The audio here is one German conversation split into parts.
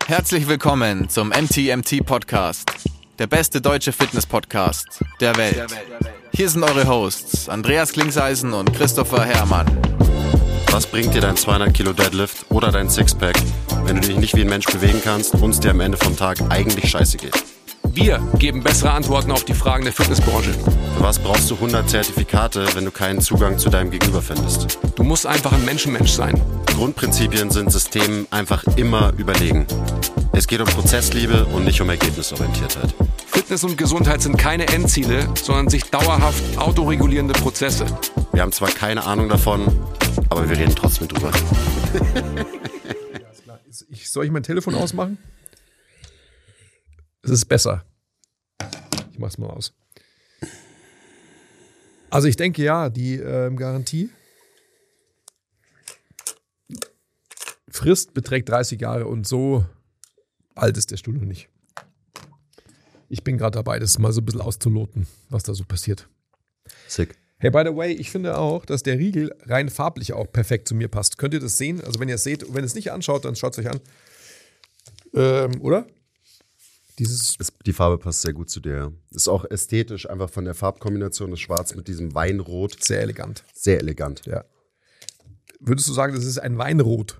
Herzlich willkommen zum MTMT Podcast, der beste deutsche Fitness-Podcast der Welt. Hier sind eure Hosts Andreas Klingseisen und Christopher Herrmann. Was bringt dir dein 200 Kilo Deadlift oder dein Sixpack, wenn du dich nicht wie ein Mensch bewegen kannst und es dir am Ende vom Tag eigentlich scheiße geht? Wir geben bessere Antworten auf die Fragen der Fitnessbranche. Für was brauchst du 100 Zertifikate, wenn du keinen Zugang zu deinem Gegenüber findest? Du musst einfach ein Menschenmensch sein. Grundprinzipien sind Systemen einfach immer überlegen. Es geht um Prozessliebe und nicht um Ergebnisorientiertheit. Fitness und Gesundheit sind keine Endziele, sondern sich dauerhaft autoregulierende Prozesse. Wir haben zwar keine Ahnung davon, aber wir reden trotzdem drüber. Soll ich mein Telefon ausmachen? Es ist besser. Ich mach's mal aus. Also ich denke ja, die Garantie Frist beträgt 30 Jahre und so alt ist der Stuhl noch nicht. Ich bin gerade dabei, das mal so ein bisschen auszuloten, was da so passiert. Sick. Hey, by the way, ich finde auch, dass der Riegel rein farblich auch perfekt zu mir passt. Könnt ihr das sehen? Also wenn ihr es seht, wenn ihr es nicht anschaut, dann schaut es euch an. Oder? Die Farbe passt sehr gut zu dir. Ist auch ästhetisch, einfach von der Farbkombination des Schwarz mit diesem Weinrot. Sehr elegant. Sehr elegant. Ja. Würdest du sagen, das ist ein Weinrot?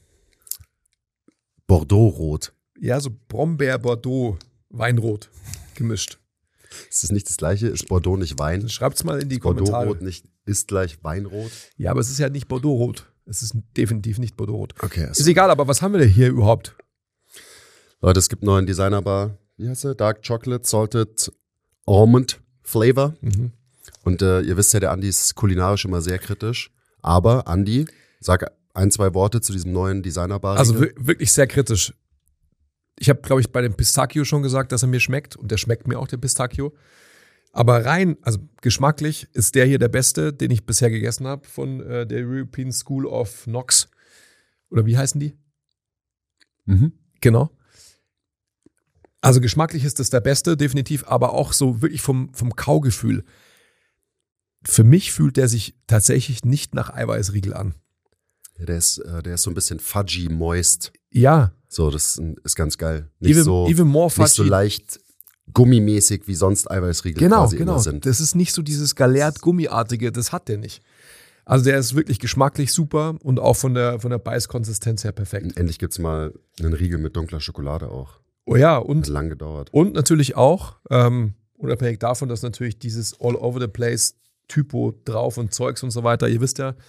Bordeaux-Rot. Ja, so Brombeer-Bordeaux-Weinrot gemischt. Ist das nicht das Gleiche? Ist Bordeaux nicht Wein? Schreibt's mal in die Kommentare. Bordeaux-Rot nicht ist gleich Weinrot? Ja, aber es ist ja nicht Bordeaux-Rot. Es ist definitiv nicht Bordeaux-Rot. Okay. Ist egal, aber was haben wir denn hier überhaupt? Leute, es gibt einen neuen Designerbar. Wie heißt der? Dark Chocolate Salted Almond Flavor. Mhm. Und ihr wisst ja, der Andi ist kulinarisch immer sehr kritisch. Aber Andi, sag ein, zwei Worte zu diesem neuen Designerbar. Also wirklich sehr kritisch. Ich habe, glaube ich, bei dem Pistachio schon gesagt, dass er mir schmeckt. Und der schmeckt mir auch, der Pistachio. Aber rein, also geschmacklich, ist der hier der beste, den ich bisher gegessen habe von der European School of Knox. Oder wie heißen die? Mhm. Genau. Also geschmacklich ist das der beste, definitiv, aber auch so wirklich vom Kaugefühl. Für mich fühlt der sich tatsächlich nicht nach Eiweißriegel an. Ja, der ist so ein bisschen fudgy, moist. Ja. So, das ist ganz geil. Nicht Even so leicht gummimäßig, wie sonst Eiweißriegel quasi immer sind. Das ist nicht so dieses Galert-Gummiartige, das hat der nicht. Also der ist wirklich geschmacklich super und auch von der Beißkonsistenz her perfekt. Und endlich gibt's mal einen Riegel mit dunkler Schokolade auch. Oh ja, Hat lang gedauert. Und natürlich auch, unabhängig davon, dass natürlich dieses All-over-the-place-Typo drauf und Zeugs und so weiter, ihr wisst ja,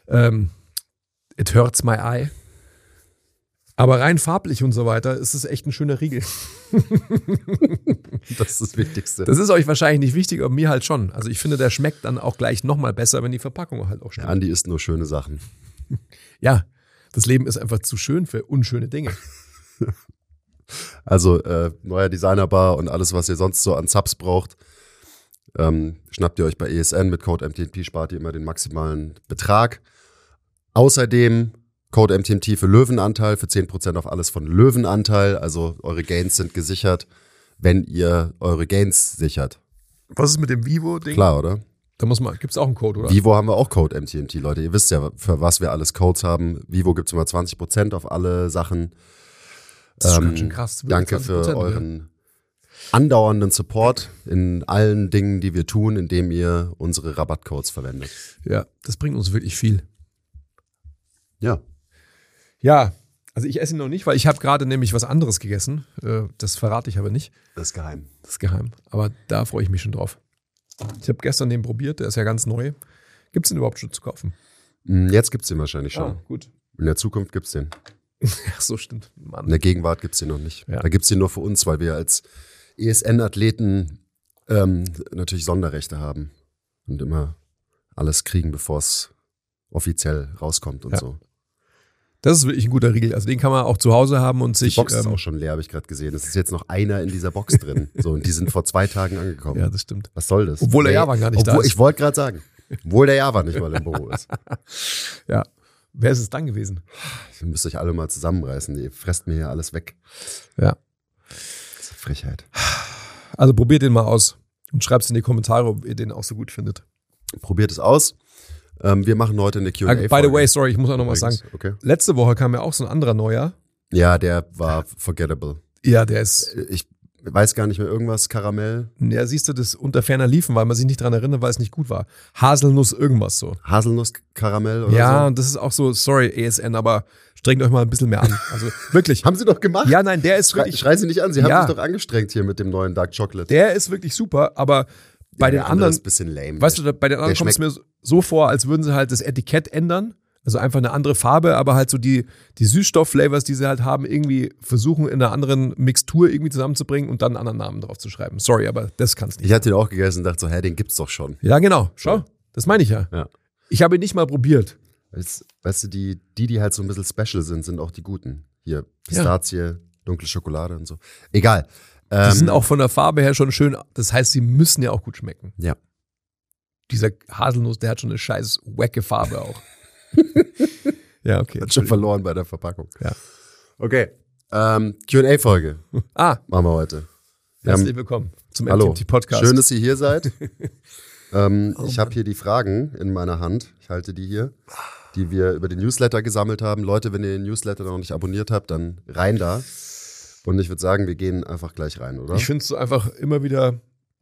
it hurts my eye. Aber rein farblich und so weiter ist es echt ein schöner Riegel. Das ist das Wichtigste. Das ist euch wahrscheinlich nicht wichtig, aber mir halt schon. Also ich finde, der schmeckt dann auch gleich nochmal besser, wenn die Verpackung halt auch stimmt. Der Andi isst nur schöne Sachen. Ja, das Leben ist einfach zu schön für unschöne Dinge. Also neuer Designerbar und alles, was ihr sonst so an Subs braucht, schnappt ihr euch bei ESN. Mit Code MTMT spart ihr immer den maximalen Betrag. Außerdem Code MTMT für Löwenanteil, für 10% auf alles von Löwenanteil. Also eure Gains sind gesichert, wenn ihr eure Gains sichert. Was ist mit dem Vivo-Ding? Klar, oder? Da gibt es auch einen Code, oder? Vivo haben wir auch Code MTMT, Leute. Ihr wisst ja, für was wir alles Codes haben. Vivo gibt es immer 20% auf alle Sachen. Das ist ganz schön krass. Danke für euren andauernden Support in allen Dingen, die wir tun, indem ihr unsere Rabattcodes verwendet. Ja, das bringt uns wirklich viel. Ja. Ja, also ich esse ihn noch nicht, weil ich habe gerade nämlich was anderes gegessen. Das verrate ich aber nicht. Das ist geheim. Das ist geheim. Aber da freue ich mich schon drauf. Ich habe gestern den probiert, der ist ja ganz neu. Gibt es den überhaupt schon zu kaufen? Jetzt gibt es den wahrscheinlich schon. Gut. In der Zukunft gibt es den. Ach so, stimmt. Mann. In der Gegenwart gibt es den noch nicht. Ja. Da gibt es den nur für uns, weil wir als ESN-Athleten natürlich Sonderrechte haben und immer alles kriegen, bevor es offiziell rauskommt und so. Das ist wirklich ein guter Riegel. Also den kann man auch zu Hause haben und sich. Die Box ist auch schon leer, habe ich gerade gesehen. Es ist jetzt noch einer in dieser Box drin. So, und die sind vor 2 Tagen angekommen. Ja, das stimmt. Was soll das? Obwohl der Javan gar nicht da ist. Ich wollte gerade sagen, obwohl der Javan nicht mal im Büro ist. Ja. Wer ist es dann gewesen? Ihr müsst euch alle mal zusammenreißen. Ihr fresst mir hier alles weg. Ja. Das ist eine Frechheit. Also probiert den mal aus und schreibt es in die Kommentare, ob ihr den auch so gut findet. Probiert es aus. Wir machen heute eine Q&A-Folge. By the way, sorry, ich muss auch noch was sagen. Okay. Letzte Woche kam ja auch so ein anderer neuer. Ja, der war forgettable. Ja, der ist. Ich weiß gar nicht mehr, irgendwas Karamell. Ja, siehst du, das unter ferner liefen, weil man sich nicht dran erinnert, weil es nicht gut war. Haselnuss irgendwas so. Haselnuss-Karamell oder Ja, so? und das ist auch so, sorry ESN, aber strengt euch mal ein bisschen mehr an. Also wirklich. Haben sie doch gemacht. Ja, nein, der ist wirklich. Schrei sie nicht an, sie Ja. haben sich doch angestrengt hier mit dem neuen Dark Chocolate. Der ist wirklich super, aber bei den der andere anderen, ist ein bisschen lame. weißt du, bei den anderen kommt es mir so vor, als würden sie halt das Etikett ändern. Also einfach eine andere Farbe, aber halt so die Süßstoff-Flavors, die sie halt haben, irgendwie versuchen in einer anderen Mixtur irgendwie zusammenzubringen und dann einen anderen Namen drauf zu schreiben. Sorry, aber das kann's nicht. Ich hatte den auch gegessen und dachte so, den gibt's doch schon. Ja, genau. Schau, das meine ich ja. Ja. Ich habe ihn nicht mal probiert. Weißt du, die halt so ein bisschen special sind auch die guten. Hier, Pistazie, dunkle Schokolade und so. Egal. Die sind auch von der Farbe her schon schön. Das heißt, sie müssen ja auch gut schmecken. Ja. Dieser Haselnuss, der hat schon eine scheiß wacke Farbe auch. Ja, okay. Hat schon verloren bei der Verpackung. Ja. Okay. Q&A-Folge machen wir heute. Herzlich willkommen zum Hallo. MTMT-Podcast. Schön, dass ihr hier seid. Ich habe hier die Fragen in meiner Hand. Ich halte die hier, die wir über den Newsletter gesammelt haben. Leute, wenn ihr den Newsletter noch nicht abonniert habt, dann rein da. Und ich würde sagen, wir gehen einfach gleich rein, oder? Ich finde es so einfach immer wieder,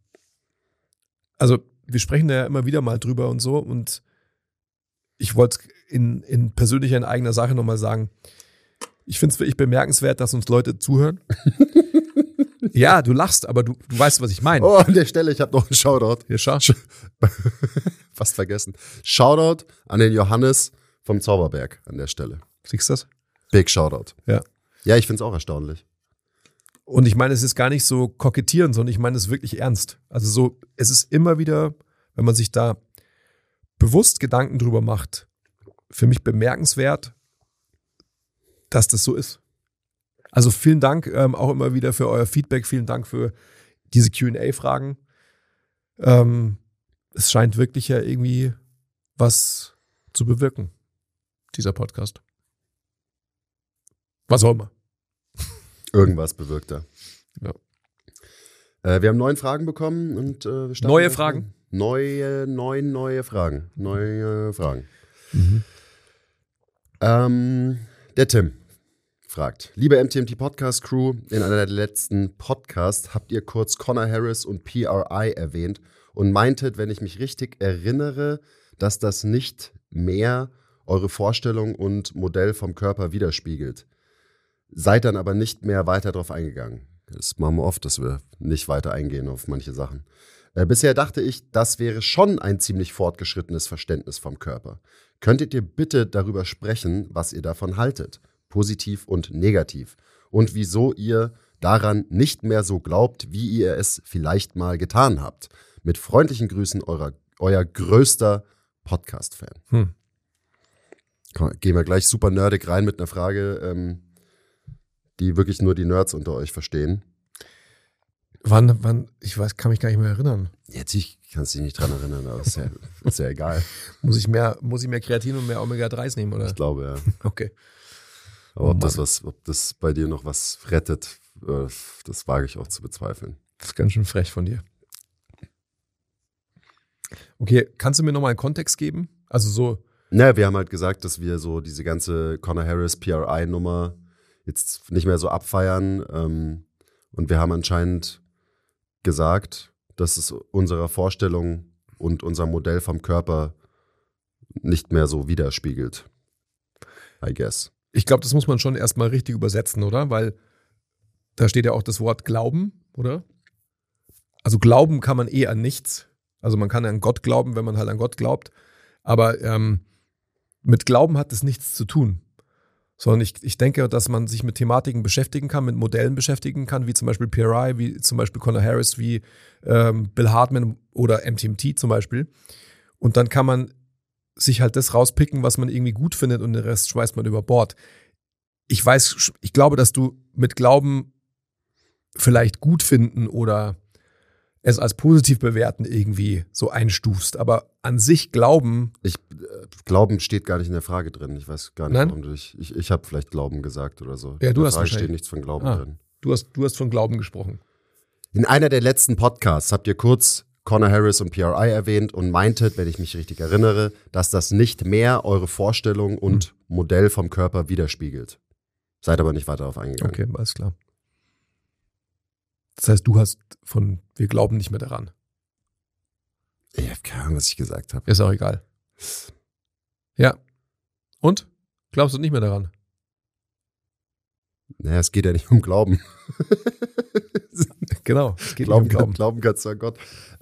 also wir sprechen da ja immer wieder mal drüber und so und ich wollte es in persönlicher, in eigener Sache nochmal sagen, ich finde es wirklich bemerkenswert, dass uns Leute zuhören. Ja, du lachst, aber du weißt, was ich meine. Oh, an der Stelle, ich habe noch einen Shoutout. Hier, schau. Fast vergessen. Shoutout an den Johannes vom Zauberberg an der Stelle. Siehst du das? Big Shoutout. Ja. Ja, ich finde es auch erstaunlich. Und ich meine, es ist gar nicht so kokettieren, sondern ich meine es wirklich ernst. Also so, es ist immer wieder, wenn man sich da bewusst Gedanken drüber macht, für mich bemerkenswert, dass das so ist. Also vielen Dank auch immer wieder für euer Feedback, vielen Dank für diese Q&A-Fragen. Es scheint wirklich ja irgendwie was zu bewirken, dieser Podcast. Was auch immer. Irgendwas bewirkt er. Ja. Wir haben 9 Fragen bekommen und wir starten Neue jetzt Fragen? rein. Neue Fragen. Neue Fragen. Der Tim fragt, liebe MTMT-Podcast-Crew, in einer der letzten Podcasts habt ihr kurz Conor Harris und PRI erwähnt und meintet, wenn ich mich richtig erinnere, dass das nicht mehr eure Vorstellung und Modell vom Körper widerspiegelt. Seid dann aber nicht mehr weiter drauf eingegangen. Das machen wir oft, dass wir nicht weiter eingehen auf manche Sachen. Bisher dachte ich, das wäre schon ein ziemlich fortgeschrittenes Verständnis vom Körper. Könntet ihr bitte darüber sprechen, was ihr davon haltet? Positiv und negativ. Und wieso ihr daran nicht mehr so glaubt, wie ihr es vielleicht mal getan habt. Mit freundlichen Grüßen, euer größter Podcast-Fan. Gehen wir gleich super nerdig rein mit einer Frage, die wirklich nur die Nerds unter euch verstehen. Wann, ich weiß, kann mich gar nicht mehr erinnern. Jetzt ich kann es dich nicht dran erinnern, aber ist ja egal. Muss ich mehr Kreatin und mehr Omega-3s nehmen, oder? Ich glaube, ja. Okay. Aber ob das bei dir noch was rettet, das wage ich auch zu bezweifeln. Das ist ganz schön frech von dir. Okay, kannst du mir nochmal einen Kontext geben? Also so. Naja, wir haben halt gesagt, dass wir so diese ganze Conor Harris PRI-Nummer jetzt nicht mehr so abfeiern. Und wir haben anscheinend gesagt, dass es unserer Vorstellung und unser Modell vom Körper nicht mehr so widerspiegelt. I guess. Ich glaube, das muss man schon erstmal richtig übersetzen, oder? Weil da steht ja auch das Wort Glauben, oder? Also glauben kann man an nichts. Also man kann an Gott glauben, wenn man halt an Gott glaubt. Aber mit Glauben hat das nichts zu tun. Sondern ich denke, dass man sich mit Thematiken beschäftigen kann, mit Modellen beschäftigen kann, wie zum Beispiel PRI, wie zum Beispiel Conor Harris, wie Bill Hartman oder MTMT zum Beispiel. Und dann kann man sich halt das rauspicken, was man irgendwie gut findet und den Rest schmeißt man über Bord. Ich glaube, dass du mit Glauben vielleicht gut finden oder es als positiv bewerten irgendwie so einstufst. Aber an sich Glauben... Glauben steht gar nicht in der Frage drin. Ich weiß gar nicht, Nein? warum ich habe vielleicht Glauben gesagt oder so. Ja, du in der hast Frage wahrscheinlich. steht nichts von Glauben drin. Du hast von Glauben gesprochen. In einer der letzten Podcasts habt ihr kurz Conor Harris und PRI erwähnt und meintet, wenn ich mich richtig erinnere, dass das nicht mehr eure Vorstellung und Modell vom Körper widerspiegelt. Seid aber nicht weiter darauf eingegangen. Okay, alles klar. Das heißt, du hast von wir glauben nicht mehr daran. Ich habe keine Ahnung, was ich gesagt habe. Ist auch egal. Ja. Und? Glaubst du nicht mehr daran? Naja, es geht ja nicht um Glauben. Genau, es geht Glauben, nicht um Glauben. Glauben kannst du an Gott.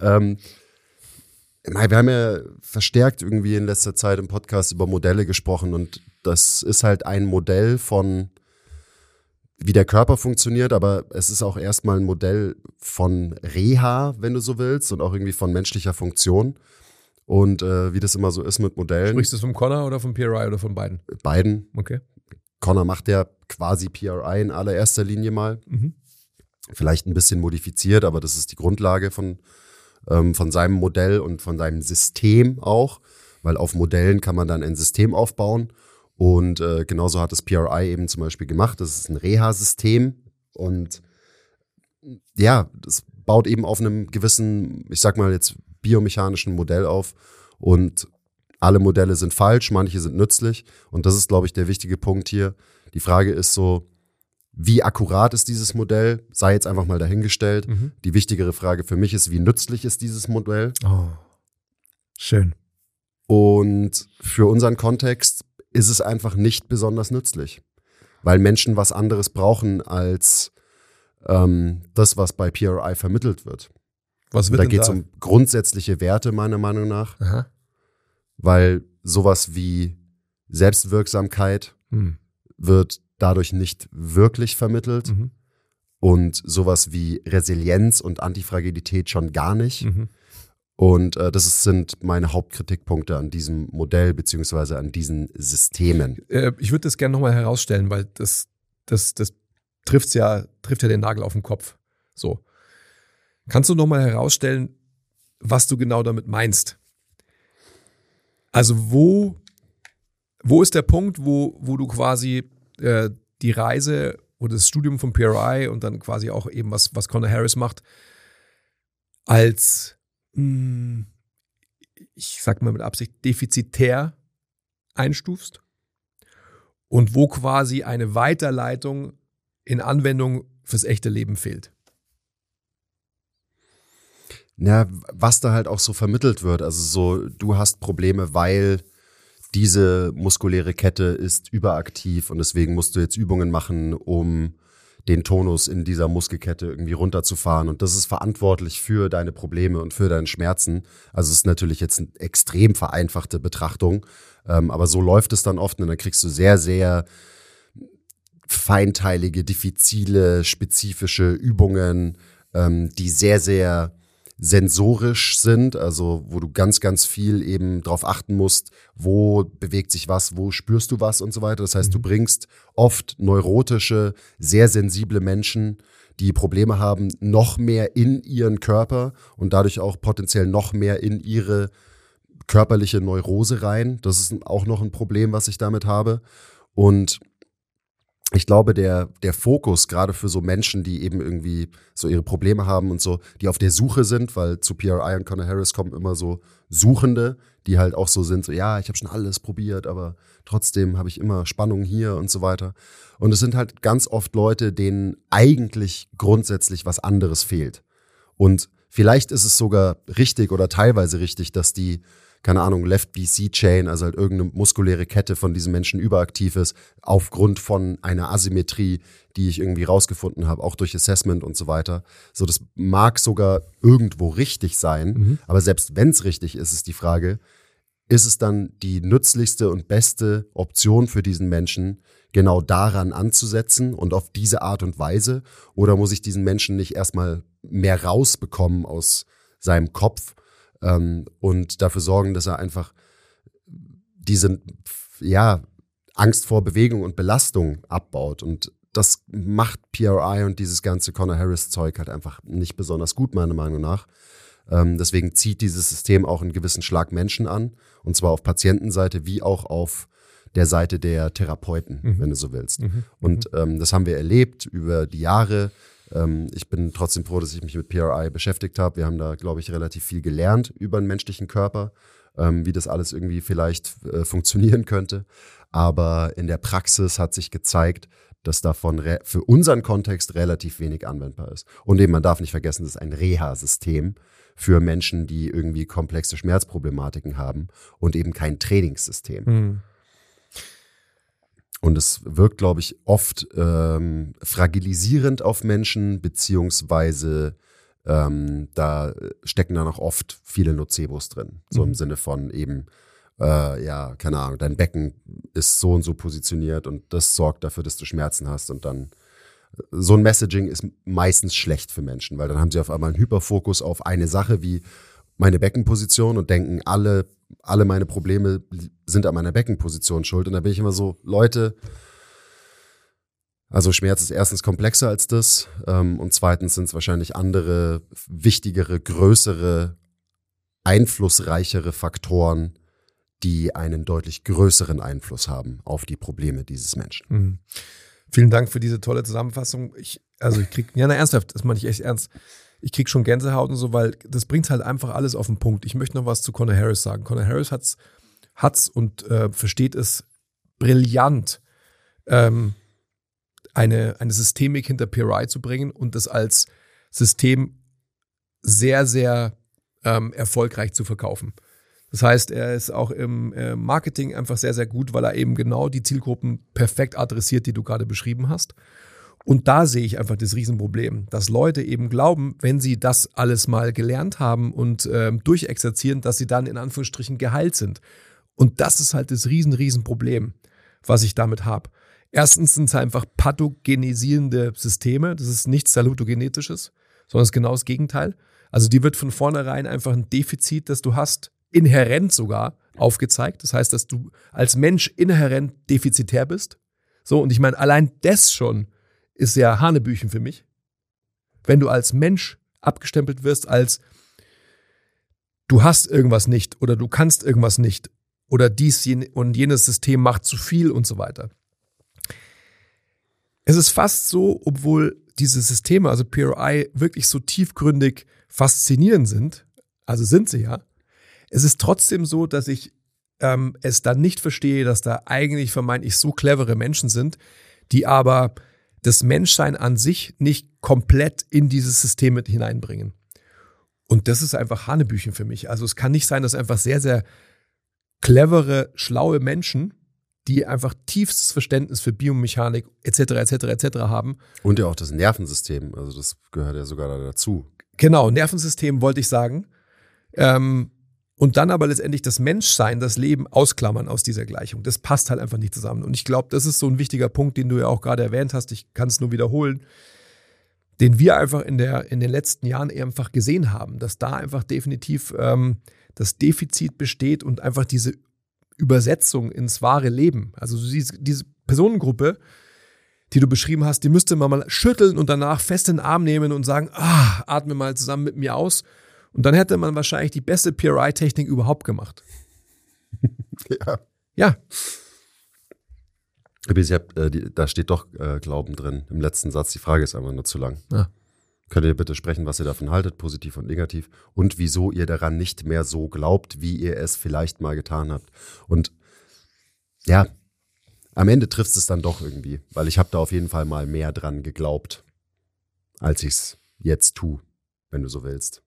Wir haben ja verstärkt irgendwie in letzter Zeit im Podcast über Modelle gesprochen und das ist halt ein Modell von, wie der Körper funktioniert, aber es ist auch erstmal ein Modell von Reha, wenn du so willst, und auch irgendwie von menschlicher Funktion. Und wie das immer so ist mit Modellen. Sprichst du es vom Connor oder vom PRI oder von beiden? Beiden. Okay. Connor macht ja quasi PRI in allererster Linie mal. Mhm. Vielleicht ein bisschen modifiziert, aber das ist die Grundlage von seinem Modell und von seinem System auch, weil auf Modellen kann man dann ein System aufbauen und genauso hat das PRI eben zum Beispiel gemacht. Das ist ein Reha-System und ja, das baut eben auf einem gewissen, ich sag mal jetzt biomechanischen Modell auf und alle Modelle sind falsch, manche sind nützlich und das ist, glaube ich, der wichtige Punkt hier. Die Frage ist so, wie akkurat ist dieses Modell? Sei jetzt einfach mal dahingestellt. Mhm. Die wichtigere Frage für mich ist, wie nützlich ist dieses Modell? Oh, schön. Und für unseren Kontext ist es einfach nicht besonders nützlich, weil Menschen was anderes brauchen als das, was bei PRI vermittelt wird. Was wird Da denn geht es um grundsätzliche Werte meiner Meinung nach, Aha. weil sowas wie Selbstwirksamkeit wird dadurch nicht wirklich vermittelt Mhm. und sowas wie Resilienz und Antifragilität schon gar nicht. Mhm. Und sind meine Hauptkritikpunkte an diesem Modell beziehungsweise an diesen Systemen. Ich würde das gerne nochmal herausstellen, weil das trifft ja den Nagel auf den Kopf. So. Kannst du nochmal herausstellen, was du genau damit meinst? Also wo ist der Punkt, wo du quasi die Reise oder das Studium von PRI und dann quasi auch eben was Connor Harris macht, als, ich sag mal mit Absicht, defizitär einstufst und wo quasi eine Weiterleitung in Anwendung fürs echte Leben fehlt? Ja, was da halt auch so vermittelt wird, also so, du hast Probleme, weil diese muskuläre Kette ist überaktiv und deswegen musst du jetzt Übungen machen, um den Tonus in dieser Muskelkette irgendwie runterzufahren und das ist verantwortlich für deine Probleme und für deine Schmerzen. Also es ist natürlich jetzt eine extrem vereinfachte Betrachtung, aber so läuft es dann oft und dann kriegst du sehr, sehr feinteilige, diffizile, spezifische Übungen, die sehr, sehr sensorisch sind, also wo du ganz, ganz viel eben drauf achten musst, wo bewegt sich was, wo spürst du was und so weiter. Das heißt, du bringst oft neurotische, sehr sensible Menschen, die Probleme haben, noch mehr in ihren Körper und dadurch auch potenziell noch mehr in ihre körperliche Neurose rein. Das ist auch noch ein Problem, was ich damit habe. Und ich glaube, der Fokus, gerade für so Menschen, die eben irgendwie so ihre Probleme haben und so, die auf der Suche sind, weil zu PRI und Connor Harris kommen immer so Suchende, die halt auch so sind, so ja, ich habe schon alles probiert, aber trotzdem habe ich immer Spannung hier und so weiter. Und es sind halt ganz oft Leute, denen eigentlich grundsätzlich was anderes fehlt. Und vielleicht ist es sogar richtig oder teilweise richtig, dass die, keine Ahnung, Left BC Chain, also halt irgendeine muskuläre Kette von diesem Menschen überaktiv ist, aufgrund von einer Asymmetrie, die ich irgendwie rausgefunden habe, auch durch Assessment und so weiter. So, das mag sogar irgendwo richtig sein, aber selbst wenn es richtig ist, ist die Frage, ist es dann die nützlichste und beste Option für diesen Menschen, genau daran anzusetzen und auf diese Art und Weise? Oder muss ich diesen Menschen nicht erstmal mehr rausbekommen aus seinem Kopf und dafür sorgen, dass er einfach diese Angst vor Bewegung und Belastung abbaut. Und das macht PRI und dieses ganze Connor Harris Zeug halt einfach nicht besonders gut, meiner Meinung nach. Deswegen zieht dieses System auch einen gewissen Schlag Menschen an, und zwar auf Patientenseite wie auch auf der Seite der Therapeuten, wenn du so willst. Und das haben wir erlebt über die Jahre. Ich bin trotzdem froh, dass ich mich mit PRI beschäftigt habe. Wir haben da, glaube ich, relativ viel gelernt über den menschlichen Körper, wie das alles irgendwie vielleicht funktionieren könnte. Aber in der Praxis hat sich gezeigt, dass davon für unseren Kontext relativ wenig anwendbar ist. Und eben, man darf nicht vergessen, das ist ein Reha-System für Menschen, die irgendwie komplexe Schmerzproblematiken haben und eben kein Trainingssystem. Mhm. Und es wirkt, glaube ich, oft fragilisierend auf Menschen, beziehungsweise da stecken dann auch oft viele Nocebos drin. So im Sinne von eben, keine Ahnung, dein Becken ist so und so positioniert und das sorgt dafür, dass du Schmerzen hast. Und dann so ein Messaging ist meistens schlecht für Menschen, weil dann haben sie auf einmal einen Hyperfokus auf eine Sache wie meine Beckenposition und denken, alle meine Probleme sind an meiner Beckenposition schuld. Und da bin ich immer so, Leute, also Schmerz ist erstens komplexer als das und zweitens sind es wahrscheinlich andere, wichtigere, größere, einflussreichere Faktoren, die einen deutlich größeren Einfluss haben auf die Probleme dieses Menschen. Mhm. Vielen Dank für diese tolle Zusammenfassung. Ich krieg, ernsthaft, das meine ich echt ernst. Ich krieg schon Gänsehaut und so, weil das bringt halt einfach alles auf den Punkt. Ich möchte noch was zu Conor Harris sagen. Conor Harris hat's und versteht es brillant, eine Systemik hinter PRI zu bringen und das als System sehr, sehr erfolgreich zu verkaufen. Das heißt, er ist auch im Marketing einfach sehr, sehr gut, weil er eben genau die Zielgruppen perfekt adressiert, die du gerade beschrieben hast. Und da sehe ich einfach das Riesenproblem, dass Leute eben glauben, wenn sie das alles mal gelernt haben und durchexerzieren, dass sie dann in Anführungsstrichen geheilt sind. Und das ist halt das Riesenproblem, was ich damit habe. Erstens sind es einfach pathogenisierende Systeme. Das ist nichts Salutogenetisches, sondern es ist genau das Gegenteil. Also die wird von vornherein einfach ein Defizit, das du hast, inhärent sogar aufgezeigt. Das heißt, dass du als Mensch inhärent defizitär bist. So, und ich meine, allein das schon ist ja Hanebüchen für mich. Wenn du als Mensch abgestempelt wirst als du hast irgendwas nicht oder du kannst irgendwas nicht oder dies und jenes System macht zu viel und so weiter. Es ist fast so, obwohl diese Systeme, also PRI, wirklich so tiefgründig faszinierend sind, also sind sie ja, es ist trotzdem so, dass ich es dann nicht verstehe, dass da eigentlich vermeintlich so clevere Menschen sind, die aber das Menschsein an sich nicht komplett in dieses System mit hineinbringen. Und das ist einfach Hanebüchen für mich. Also es kann nicht sein, dass einfach sehr, sehr clevere, schlaue Menschen, die einfach tiefstes Verständnis für Biomechanik etc. haben. Und ja auch das Nervensystem, also das gehört ja sogar dazu. Genau, Nervensystem wollte ich sagen. Und dann aber letztendlich das Menschsein, das Leben ausklammern aus dieser Gleichung. Das passt halt einfach nicht zusammen. Und ich glaube, das ist so ein wichtiger Punkt, den du ja auch gerade erwähnt hast. Ich kann es nur wiederholen, den wir einfach in den letzten Jahren einfach gesehen haben, dass da einfach definitiv das Defizit besteht und einfach diese Übersetzung ins wahre Leben. Also diese Personengruppe, die du beschrieben hast, die müsste man mal schütteln und danach fest in den Arm nehmen und sagen, atme mal zusammen mit mir aus. Und dann hätte man wahrscheinlich die beste PRI-Technik überhaupt gemacht. Ja. Übrigens, da steht doch Glauben drin im letzten Satz. Die Frage ist einfach nur zu lang. Ja. Könnt ihr bitte sprechen, was ihr davon haltet, positiv und negativ, und wieso ihr daran nicht mehr so glaubt, wie ihr es vielleicht mal getan habt. Und ja, am Ende trifft es dann doch irgendwie, weil ich habe da auf jeden Fall mal mehr dran geglaubt, als ich es jetzt tue, wenn du so willst.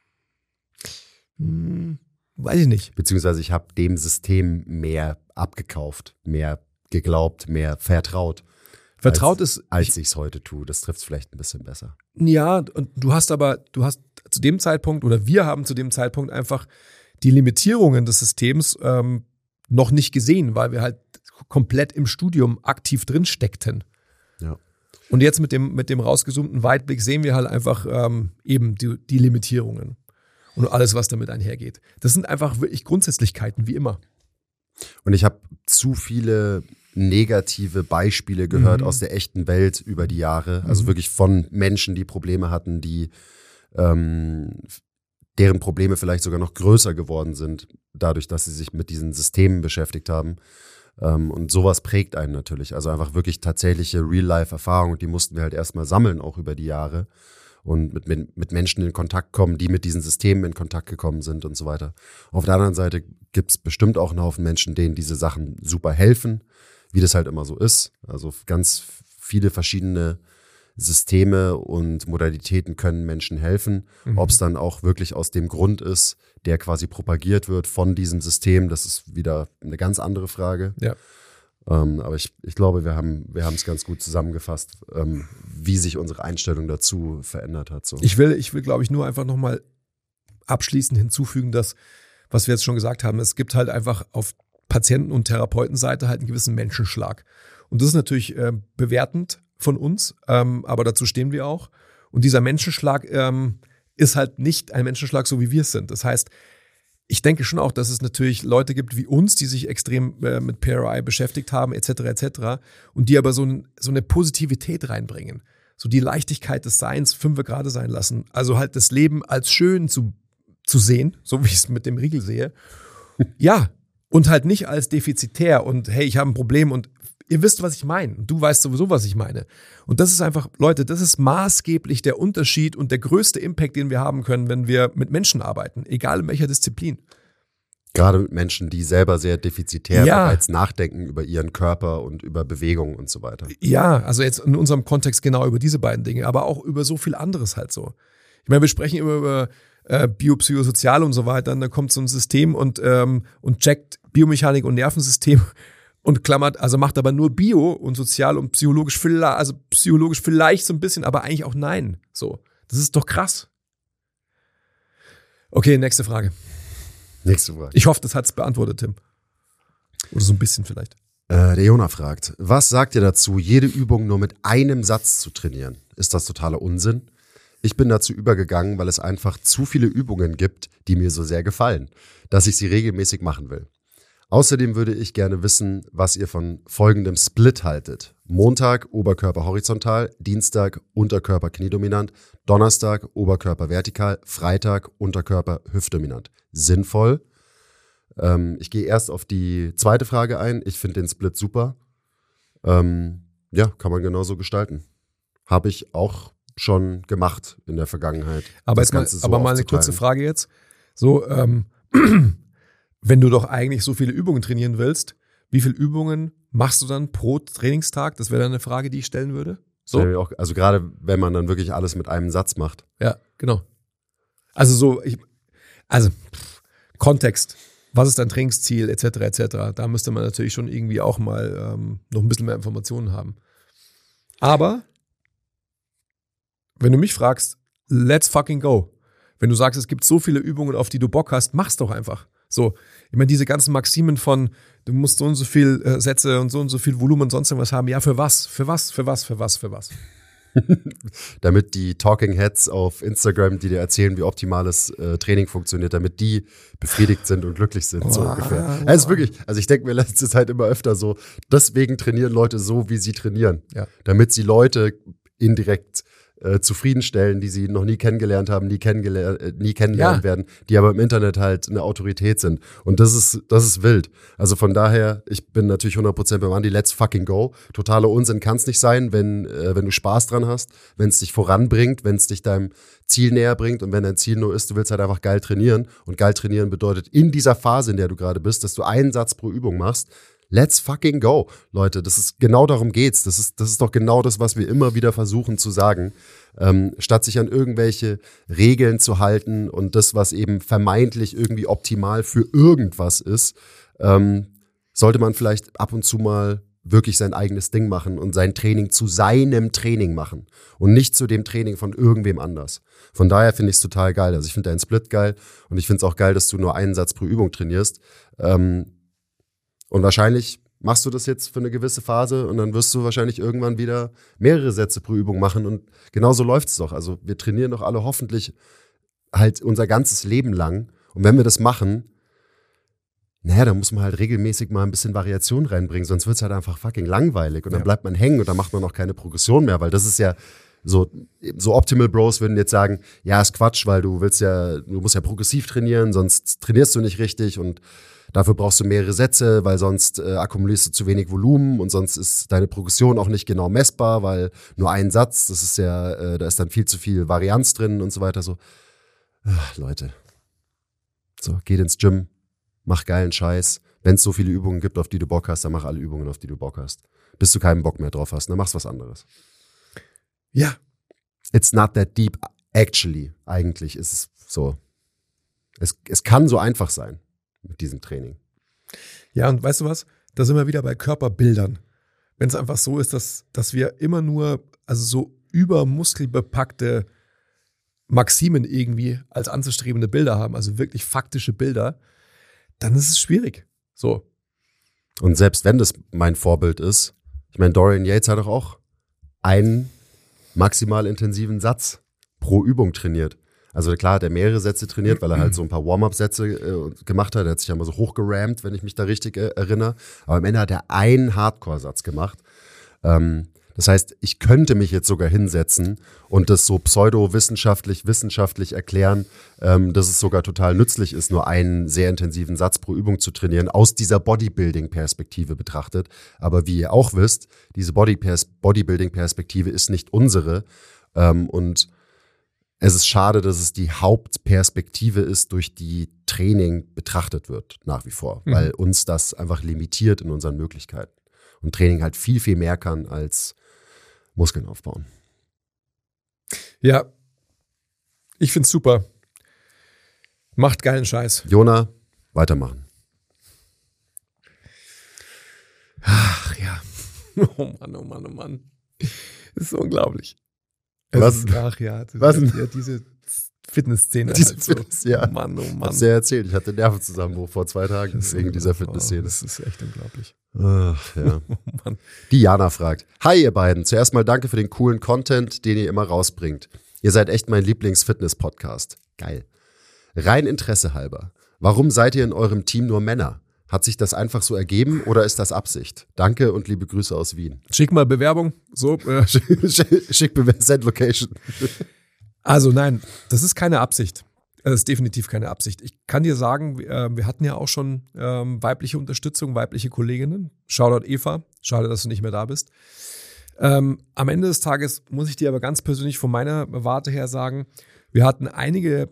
Weiß ich nicht. Beziehungsweise ich habe dem System mehr abgekauft, mehr geglaubt, mehr vertraut. Vertraut ist, als ich es heute tue. Das trifft es vielleicht ein bisschen besser. Ja, und du hast zu dem Zeitpunkt, oder wir haben zu dem Zeitpunkt einfach die Limitierungen des Systems noch nicht gesehen, weil wir halt komplett im Studium aktiv drin steckten. Ja. Und jetzt mit dem rausgezoomten Weitblick sehen wir halt einfach eben die Limitierungen und alles, was damit einhergeht. Das sind einfach wirklich Grundsätzlichkeiten, wie immer. Und ich habe zu viele negative Beispiele gehört aus der echten Welt über die Jahre. Also wirklich von Menschen, die Probleme hatten, die deren Probleme vielleicht sogar noch größer geworden sind, dadurch, dass sie sich mit diesen Systemen beschäftigt haben. Und sowas prägt einen natürlich. Also einfach wirklich tatsächliche Real-Life-Erfahrungen, die mussten wir halt erstmal sammeln, auch über die Jahre. Und mit Menschen in Kontakt kommen, die mit diesen Systemen in Kontakt gekommen sind und so weiter. Auf der anderen Seite gibt es bestimmt auch einen Haufen Menschen, denen diese Sachen super helfen, wie das halt immer so ist. Also ganz viele verschiedene Systeme und Modalitäten können Menschen helfen. Ob es dann auch wirklich aus dem Grund ist, der quasi propagiert wird von diesem System, das ist wieder eine ganz andere Frage. Ja. Aber ich glaube, wir haben es ganz gut zusammengefasst, wie sich unsere Einstellung dazu verändert hat. So. Ich will, glaube ich, nur einfach nochmal abschließend hinzufügen, dass, was wir jetzt schon gesagt haben, es gibt halt einfach auf Patienten- und Therapeutenseite halt einen gewissen Menschenschlag. Und das ist natürlich bewertend von uns, aber dazu stehen wir auch. Und dieser Menschenschlag ist halt nicht ein Menschenschlag, so wie wir es sind. Das heißt, ich denke schon auch, dass es natürlich Leute gibt wie uns, die sich extrem mit PRI beschäftigt haben, etc., und die aber so eine Positivität reinbringen. So die Leichtigkeit des Seins 5 Grad sein lassen. Also halt das Leben als schön zu sehen, so wie ich es mit dem Riegel sehe. Ja, und halt nicht als defizitär und hey, ich habe ein Problem und ihr wisst, was ich meine. Du weißt sowieso, was ich meine. Und das ist einfach, Leute, das ist maßgeblich der Unterschied und der größte Impact, den wir haben können, wenn wir mit Menschen arbeiten, egal in welcher Disziplin. Gerade mit Menschen, die selber sehr defizitär bereits nachdenken über ihren Körper und über Bewegung und so weiter. Ja, also jetzt in unserem Kontext genau über diese beiden Dinge, aber auch über so viel anderes halt so. Ich meine, wir sprechen immer über Biopsychosozial und so weiter, und dann kommt so ein System und checkt Biomechanik und Nervensystem und klammert, also macht aber nur Bio und sozial und psychologisch vielleicht so ein bisschen, aber eigentlich auch nein. So, das ist doch krass. Okay, nächste Frage. Nächste Frage. Ich hoffe, das hat's beantwortet, Tim. Oder so ein bisschen vielleicht. Der Jona fragt, was sagt ihr dazu, jede Übung nur mit einem Satz zu trainieren? Ist das totaler Unsinn? Ich bin dazu übergegangen, weil es einfach zu viele Übungen gibt, die mir so sehr gefallen, dass ich sie regelmäßig machen will. Außerdem würde ich gerne wissen, was ihr von folgendem Split haltet. Montag Oberkörper horizontal, Dienstag Unterkörper kniedominant, Donnerstag Oberkörper vertikal, Freitag Unterkörper hüftdominant. Sinnvoll? Ich gehe erst auf die zweite Frage ein. Ich finde den Split super. Ja, kann man genauso gestalten. Habe ich auch schon gemacht in der Vergangenheit. Aber, mal eine kurze Frage jetzt. So, wenn du doch eigentlich so viele Übungen trainieren willst, wie viele Übungen machst du dann pro Trainingstag? Das wäre dann eine Frage, die ich stellen würde. So. Also gerade wenn man dann wirklich alles mit einem Satz macht. Ja, genau. Also Kontext. Was ist dein Trainingsziel, etc. Da müsste man natürlich schon irgendwie auch mal noch ein bisschen mehr Informationen haben. Aber wenn du mich fragst, let's fucking go. Wenn du sagst, es gibt so viele Übungen, auf die du Bock hast, mach's doch einfach. So, ich meine, diese ganzen Maximen von, du musst so und so viel Sätze und so viel Volumen und sonst irgendwas haben. Ja, für was? Für was? Damit die Talking Heads auf Instagram, die dir erzählen, wie optimales Training funktioniert, damit die befriedigt sind und glücklich sind, so ungefähr. Also es ist wirklich, also ich denke mir letzte Zeit immer öfter so, deswegen trainieren Leute so, wie sie trainieren. Ja. Damit sie Leute indirekt zufriedenstellen, die sie noch nie kennengelernt haben, nie kennenlernen werden, die aber im Internet halt eine Autorität sind. Und das ist wild. Also von daher, ich bin natürlich 100% beim Andi, let's fucking go. Totaler Unsinn kann es nicht sein, wenn du Spaß dran hast, wenn es dich voranbringt, wenn es dich deinem Ziel näher bringt und wenn dein Ziel nur ist, du willst halt einfach geil trainieren. Und geil trainieren bedeutet in dieser Phase, in der du gerade bist, dass du einen Satz pro Übung machst. Let's fucking go, Leute. Das ist genau darum geht's. Das ist doch genau das, was wir immer wieder versuchen zu sagen. Statt sich an irgendwelche Regeln zu halten und das, was eben vermeintlich irgendwie optimal für irgendwas ist, sollte man vielleicht ab und zu mal wirklich sein eigenes Ding machen und sein Training zu seinem Training machen und nicht zu dem Training von irgendwem anders. Von daher finde ich es total geil. Also ich finde deinen Split geil und ich finde es auch geil, dass du nur einen Satz pro Übung trainierst. Und wahrscheinlich machst du das jetzt für eine gewisse Phase und dann wirst du wahrscheinlich irgendwann wieder mehrere Sätze pro Übung machen und genauso läuft's doch. Also wir trainieren doch alle hoffentlich halt unser ganzes Leben lang und wenn wir das machen, naja, dann muss man halt regelmäßig mal ein bisschen Variation reinbringen, sonst wird's halt einfach fucking langweilig und dann bleibt man hängen und dann macht man auch keine Progression mehr, weil das ist ja so Optimal Bros würden jetzt sagen, ja, ist Quatsch, weil du musst ja progressiv trainieren, sonst trainierst du nicht richtig und dafür brauchst du mehrere Sätze, weil sonst akkumulierst du zu wenig Volumen und sonst ist deine Progression auch nicht genau messbar, weil nur ein Satz, das ist ja, da ist dann viel zu viel Varianz drin und so weiter. So, Leute, so geht ins Gym, mach geilen Scheiß. Wenn es so viele Übungen gibt, auf die du Bock hast, dann mach alle Übungen, auf die du Bock hast. bis du keinen Bock mehr drauf hast. Dann machst du was anderes. Ja. It's not that deep, actually. Eigentlich ist es so. Es kann so einfach sein mit diesem Training. Ja, und weißt du was? Da sind wir wieder bei Körperbildern. Wenn es einfach so ist, dass wir immer nur, also so übermuskelbepackte Maximen irgendwie als anzustrebende Bilder haben, also wirklich faktische Bilder, dann ist es schwierig. So. Und selbst wenn das mein Vorbild ist, ich meine, Dorian Yates hat doch auch einen maximal intensiven Satz pro Übung trainiert. Also klar hat er mehrere Sätze trainiert, weil er halt so ein paar Warm-up-Sätze gemacht hat. Er hat sich ja mal so hochgerammt, wenn ich mich da richtig erinnere. Aber am Ende hat er einen Hardcore-Satz gemacht. Das heißt, ich könnte mich jetzt sogar hinsetzen und das so wissenschaftlich erklären, dass es sogar total nützlich ist, nur einen sehr intensiven Satz pro Übung zu trainieren, aus dieser Bodybuilding-Perspektive betrachtet. Aber wie ihr auch wisst, diese Bodybuilding-Perspektive ist nicht unsere. Und es ist schade, dass es die Hauptperspektive ist, durch die Training betrachtet wird, nach wie vor, weil uns das einfach limitiert in unseren Möglichkeiten. Und Training halt viel, viel mehr kann als Muskeln aufbauen. Ja, ich find's super. Macht geilen Scheiß. Jona, weitermachen. Ach ja. Oh Mann, oh Mann, oh Mann. Das ist unglaublich. Was? Ach ja, diese Fitnessszene. Diese halt so. Fitness, ja. Mann, oh Mann. Hab's ja erzählt, ich hatte Nervenzusammenbruch vor 2 Tagen wegen dieser Fitnessszene. Das ist echt unglaublich. Ach, ja. Oh Mann. Die Jana fragt: Hi ihr beiden, zuerst mal danke für den coolen Content, den ihr immer rausbringt. Ihr seid echt mein Lieblings-Fitness-Podcast. Geil. Rein Interesse halber. Warum seid ihr in eurem Team nur Männer? Hat sich das einfach so ergeben oder ist das Absicht? Danke und liebe Grüße aus Wien. Schick mal Bewerbung. So. Schick Bewerbung, Send Location. Also nein, das ist keine Absicht. Das ist definitiv keine Absicht. Ich kann dir sagen, wir hatten ja auch schon weibliche Unterstützung, weibliche Kolleginnen. Shoutout Eva. Schade, dass du nicht mehr da bist. Am Ende des Tages muss ich dir aber ganz persönlich von meiner Warte her sagen, wir hatten einige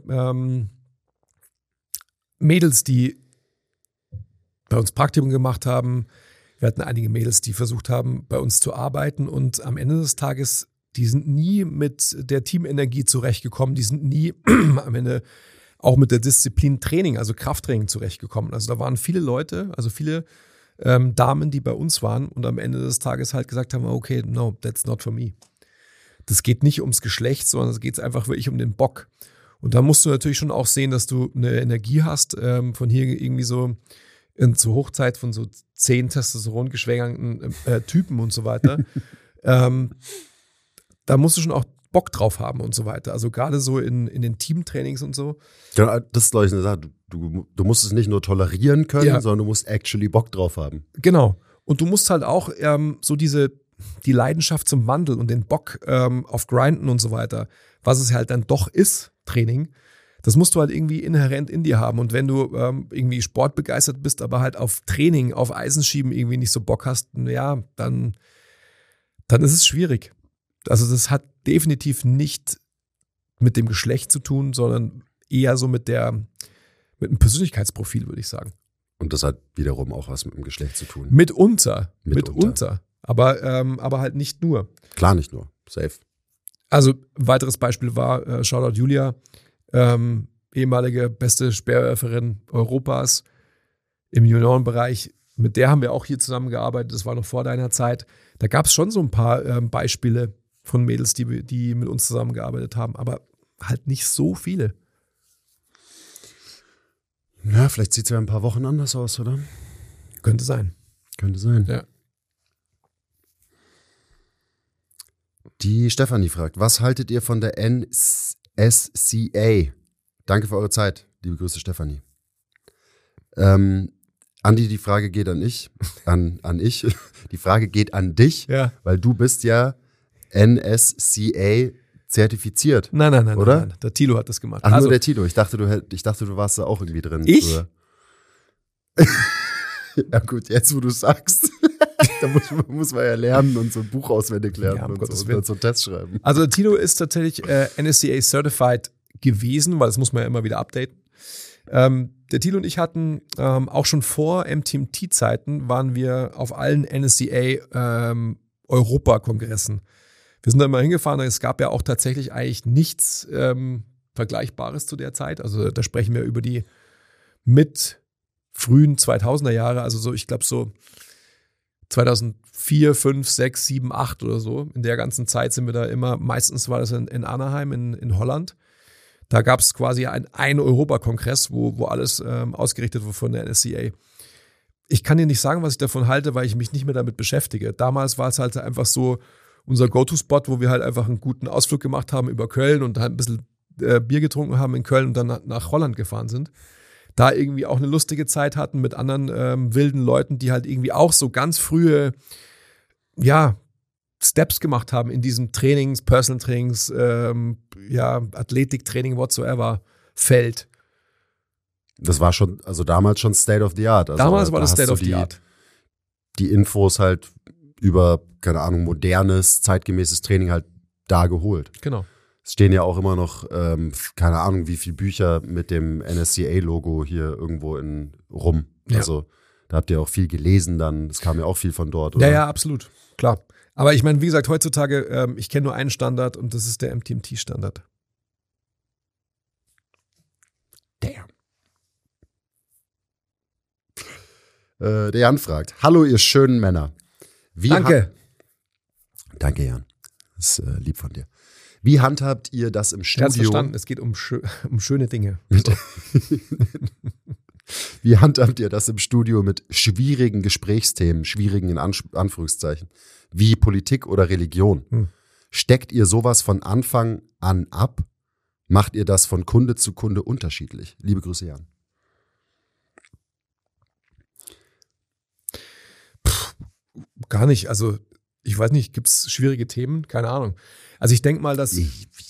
Mädels, die bei uns Praktikum gemacht haben. Wir hatten einige Mädels, die versucht haben, bei uns zu arbeiten. Und am Ende des Tages, die sind nie mit der Teamenergie zurechtgekommen. Die sind nie am Ende auch mit der Disziplin Training, also Krafttraining zurechtgekommen. Also da waren viele Leute, also viele Damen, die bei uns waren und am Ende des Tages halt gesagt haben, okay, no, that's not for me. Das geht nicht ums Geschlecht, sondern es geht einfach wirklich um den Bock. Und da musst du natürlich schon auch sehen, dass du eine Energie hast, von hier irgendwie so zur Hochzeit von so 10 Testosteron geschwängerten Typen und so weiter. Da musst du schon auch Bock drauf haben und so weiter. Also gerade so in den Teamtrainings und so. Ja, das ist, glaube ich, eine Sache. Du musst es nicht nur tolerieren können, Ja. sondern du musst actually Bock drauf haben. Genau. Und du musst halt auch so die Leidenschaft zum Wandel und den Bock auf Grinden und so weiter, was es halt dann doch ist, Training, das musst du halt irgendwie inhärent in dir haben. Und wenn du irgendwie sportbegeistert bist, aber halt auf Training, auf Eisenschieben irgendwie nicht so Bock hast, ja, dann ist es schwierig. Also das hat definitiv nicht mit dem Geschlecht zu tun, sondern eher so mit einem Persönlichkeitsprofil, würde ich sagen. Und das hat wiederum auch was mit dem Geschlecht zu tun. Mitunter. Mitunter. Aber halt nicht nur. Klar, nicht nur. Safe. Also ein weiteres Beispiel war Shoutout Julia, ehemalige beste Speerwerferin Europas im Juniorenbereich. Mit der haben wir auch hier zusammengearbeitet. Das war noch vor deiner Zeit. Da gab es schon so ein paar Beispiele von Mädels, die mit uns zusammengearbeitet haben, aber halt nicht so viele. Ja, vielleicht sieht es ja in ein paar Wochen anders aus, oder? Könnte sein. Könnte sein. Ja. Die Stefanie fragt: Was haltet ihr von der NSCA? Danke für eure Zeit. Liebe Grüße, Stefanie. Andi, die Frage geht an ich. Die Frage geht an dich, Ja. weil du bist ja NSCA zertifiziert. Nein, Oder? nein. Der Tilo hat das gemacht. Ach, Also, nur der Tilo. Ich dachte, du warst da auch irgendwie drin. Ich? Früher. Ja gut, jetzt wo du sagst, da muss man ja lernen und so ein Buch auswendig lernen Ja, um und Gottes so, Willen. und so einen Test schreiben. Also der Tilo ist tatsächlich NSCA Certified gewesen, weil das muss man ja immer wieder updaten. Der Thilo und ich hatten auch schon vor MTMT-Zeiten waren wir auf allen NSCA Europakongressen. Wir sind da mal hingefahren, es gab ja auch tatsächlich eigentlich nichts Vergleichbares zu der Zeit. Also da sprechen wir über die mit frühen 2000er Jahre, also so, ich glaube so 2004, 5, 6, 7, 8 oder so. In der ganzen Zeit sind wir da immer, meistens war das in Anaheim in Holland. Da gab es quasi einen Europakongress, wo alles ausgerichtet wurde von der NSCA. Ich kann dir nicht sagen, was ich davon halte, weil ich mich nicht mehr damit beschäftige. Damals war es halt einfach so unser Go-To-Spot, wo wir halt einfach einen guten Ausflug gemacht haben über Köln und halt ein bisschen Bier getrunken haben in Köln und dann nach Holland gefahren sind. Da irgendwie auch eine lustige Zeit hatten mit anderen wilden Leuten, die halt irgendwie auch so ganz frühe, Steps gemacht haben in diesem Trainings, Personal Trainings, Athletiktraining, whatsoever, Feld. Das war schon, also damals schon State of the Art. Also damals war das State of the Art. Die Infos halt über, keine Ahnung, modernes, zeitgemäßes Training halt da geholt. Genau. Es stehen ja auch immer noch, keine Ahnung, wie viele Bücher mit dem NSCA-Logo hier irgendwo rum. Ja. Also da habt ihr auch viel gelesen dann. Es kam ja auch viel von dort, oder? Ja, absolut. Klar. Aber ich meine, wie gesagt, heutzutage, ich kenne nur einen Standard und das ist der MTMT-Standard. Damn. Der Jan fragt, hallo ihr schönen Männer. Danke. Danke, Jan. Das ist lieb von dir. Wie handhabt ihr das im Studio? Ganz verstanden, es geht um schöne Dinge. Wie handhabt ihr das im Studio mit schwierigen Gesprächsthemen, schwierigen in Anführungszeichen, wie Politik oder Religion? Steckt ihr sowas von Anfang an ab? Macht ihr das von Kunde zu Kunde unterschiedlich? Liebe Grüße, Jan. Gar nicht, also ich weiß nicht, gibt es schwierige Themen? Keine Ahnung. Also ich denke mal, dass...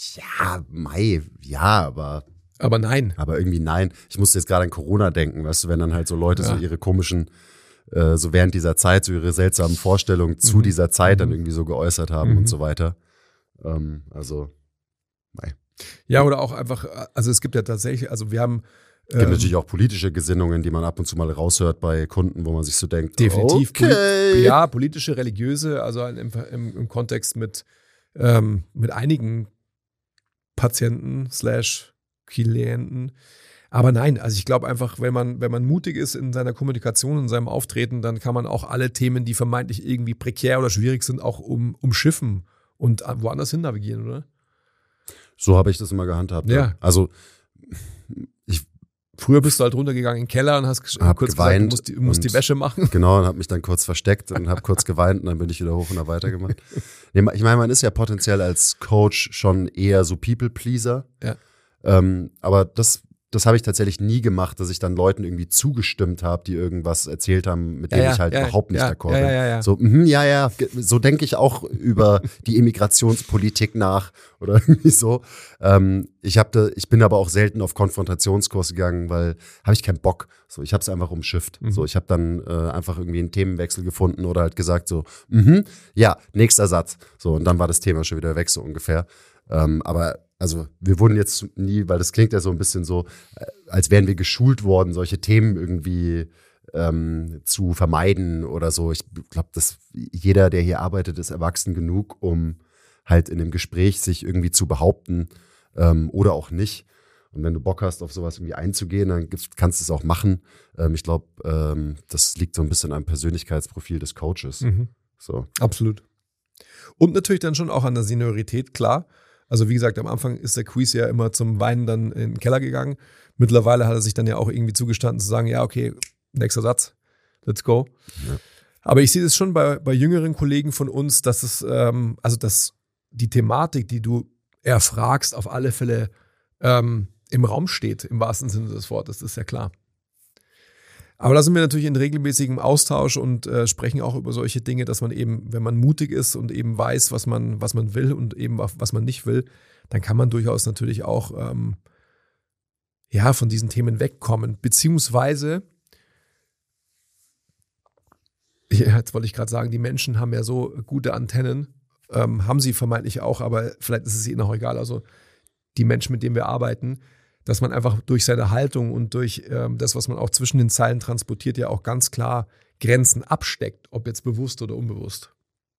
Aber nein. Aber irgendwie nein. Ich musste jetzt gerade an Corona denken, weißt du, wenn dann halt so Leute so ihre komischen, so während dieser Zeit, so ihre seltsamen Vorstellungen zu dieser Zeit dann irgendwie so geäußert haben und so weiter. Also, nein. Ja, oder auch einfach, also es gibt ja tatsächlich, also wir haben... Es gibt natürlich auch politische Gesinnungen, die man ab und zu mal raushört bei Kunden, wo man sich so denkt, definitiv. Okay. Ja, politische, religiöse, also im Kontext mit einigen Patienten / Klienten. Aber nein, also ich glaube einfach, wenn man mutig ist in seiner Kommunikation, in seinem Auftreten, dann kann man auch alle Themen, die vermeintlich irgendwie prekär oder schwierig sind, auch umschiffen und woanders hin navigieren, oder? So habe ich das immer gehandhabt. Ja. Also früher bist du halt runtergegangen in den Keller und hast kurz geweint gesagt, du musst die Wäsche machen. Genau, und habe mich dann kurz versteckt und habe kurz geweint und dann bin ich wieder hoch und habe weitergemacht. Ich meine, man ist ja potenziell als Coach schon eher so People-Pleaser. Ja. Aber das habe ich tatsächlich nie gemacht, dass ich dann Leuten irgendwie zugestimmt habe, die irgendwas erzählt haben, mit denen ich halt überhaupt nicht d'accord bin. Ja. So, so denke ich auch über die Immigrationspolitik nach oder irgendwie so. Ich bin aber auch selten auf Konfrontationskurs gegangen, weil habe ich keinen Bock. So, ich habe es einfach umschifft. So, ich habe dann einfach irgendwie einen Themenwechsel gefunden oder halt gesagt so, nächster Satz. So, und dann war das Thema schon wieder weg, so ungefähr. Aber also wir wurden jetzt nie, weil das klingt ja so ein bisschen so, als wären wir geschult worden, solche Themen irgendwie zu vermeiden oder so. Ich glaube, dass jeder, der hier arbeitet, ist erwachsen genug, um halt in einem Gespräch sich irgendwie zu behaupten oder auch nicht. Und wenn du Bock hast, auf sowas irgendwie einzugehen, dann kannst du es auch machen. Ich glaube, das liegt so ein bisschen am Persönlichkeitsprofil des Coaches. So. Absolut. Und natürlich dann schon auch an der Seniorität, klar. Also wie gesagt, am Anfang ist der Quiz ja immer zum Weinen dann in den Keller gegangen. Mittlerweile hat er sich dann ja auch irgendwie zugestanden zu sagen, ja okay, nächster Satz, let's go. Ja. Aber ich sehe das schon bei jüngeren Kollegen von uns, dass es, dass die Thematik, die du erfragst, auf alle Fälle im Raum steht, im wahrsten Sinne des Wortes, das ist ja klar. Aber da sind wir natürlich in regelmäßigem Austausch und sprechen auch über solche Dinge, dass man eben, wenn man mutig ist und eben weiß, was man will und eben was man nicht will, dann kann man durchaus natürlich auch von diesen Themen wegkommen. Beziehungsweise, jetzt wollte ich gerade sagen, die Menschen haben ja so gute Antennen, haben sie vermeintlich auch, aber vielleicht ist es ihnen auch egal. Also die Menschen, mit denen wir arbeiten, dass man einfach durch seine Haltung und durch das, was man auch zwischen den Zeilen transportiert, ja auch ganz klar Grenzen absteckt, ob jetzt bewusst oder unbewusst.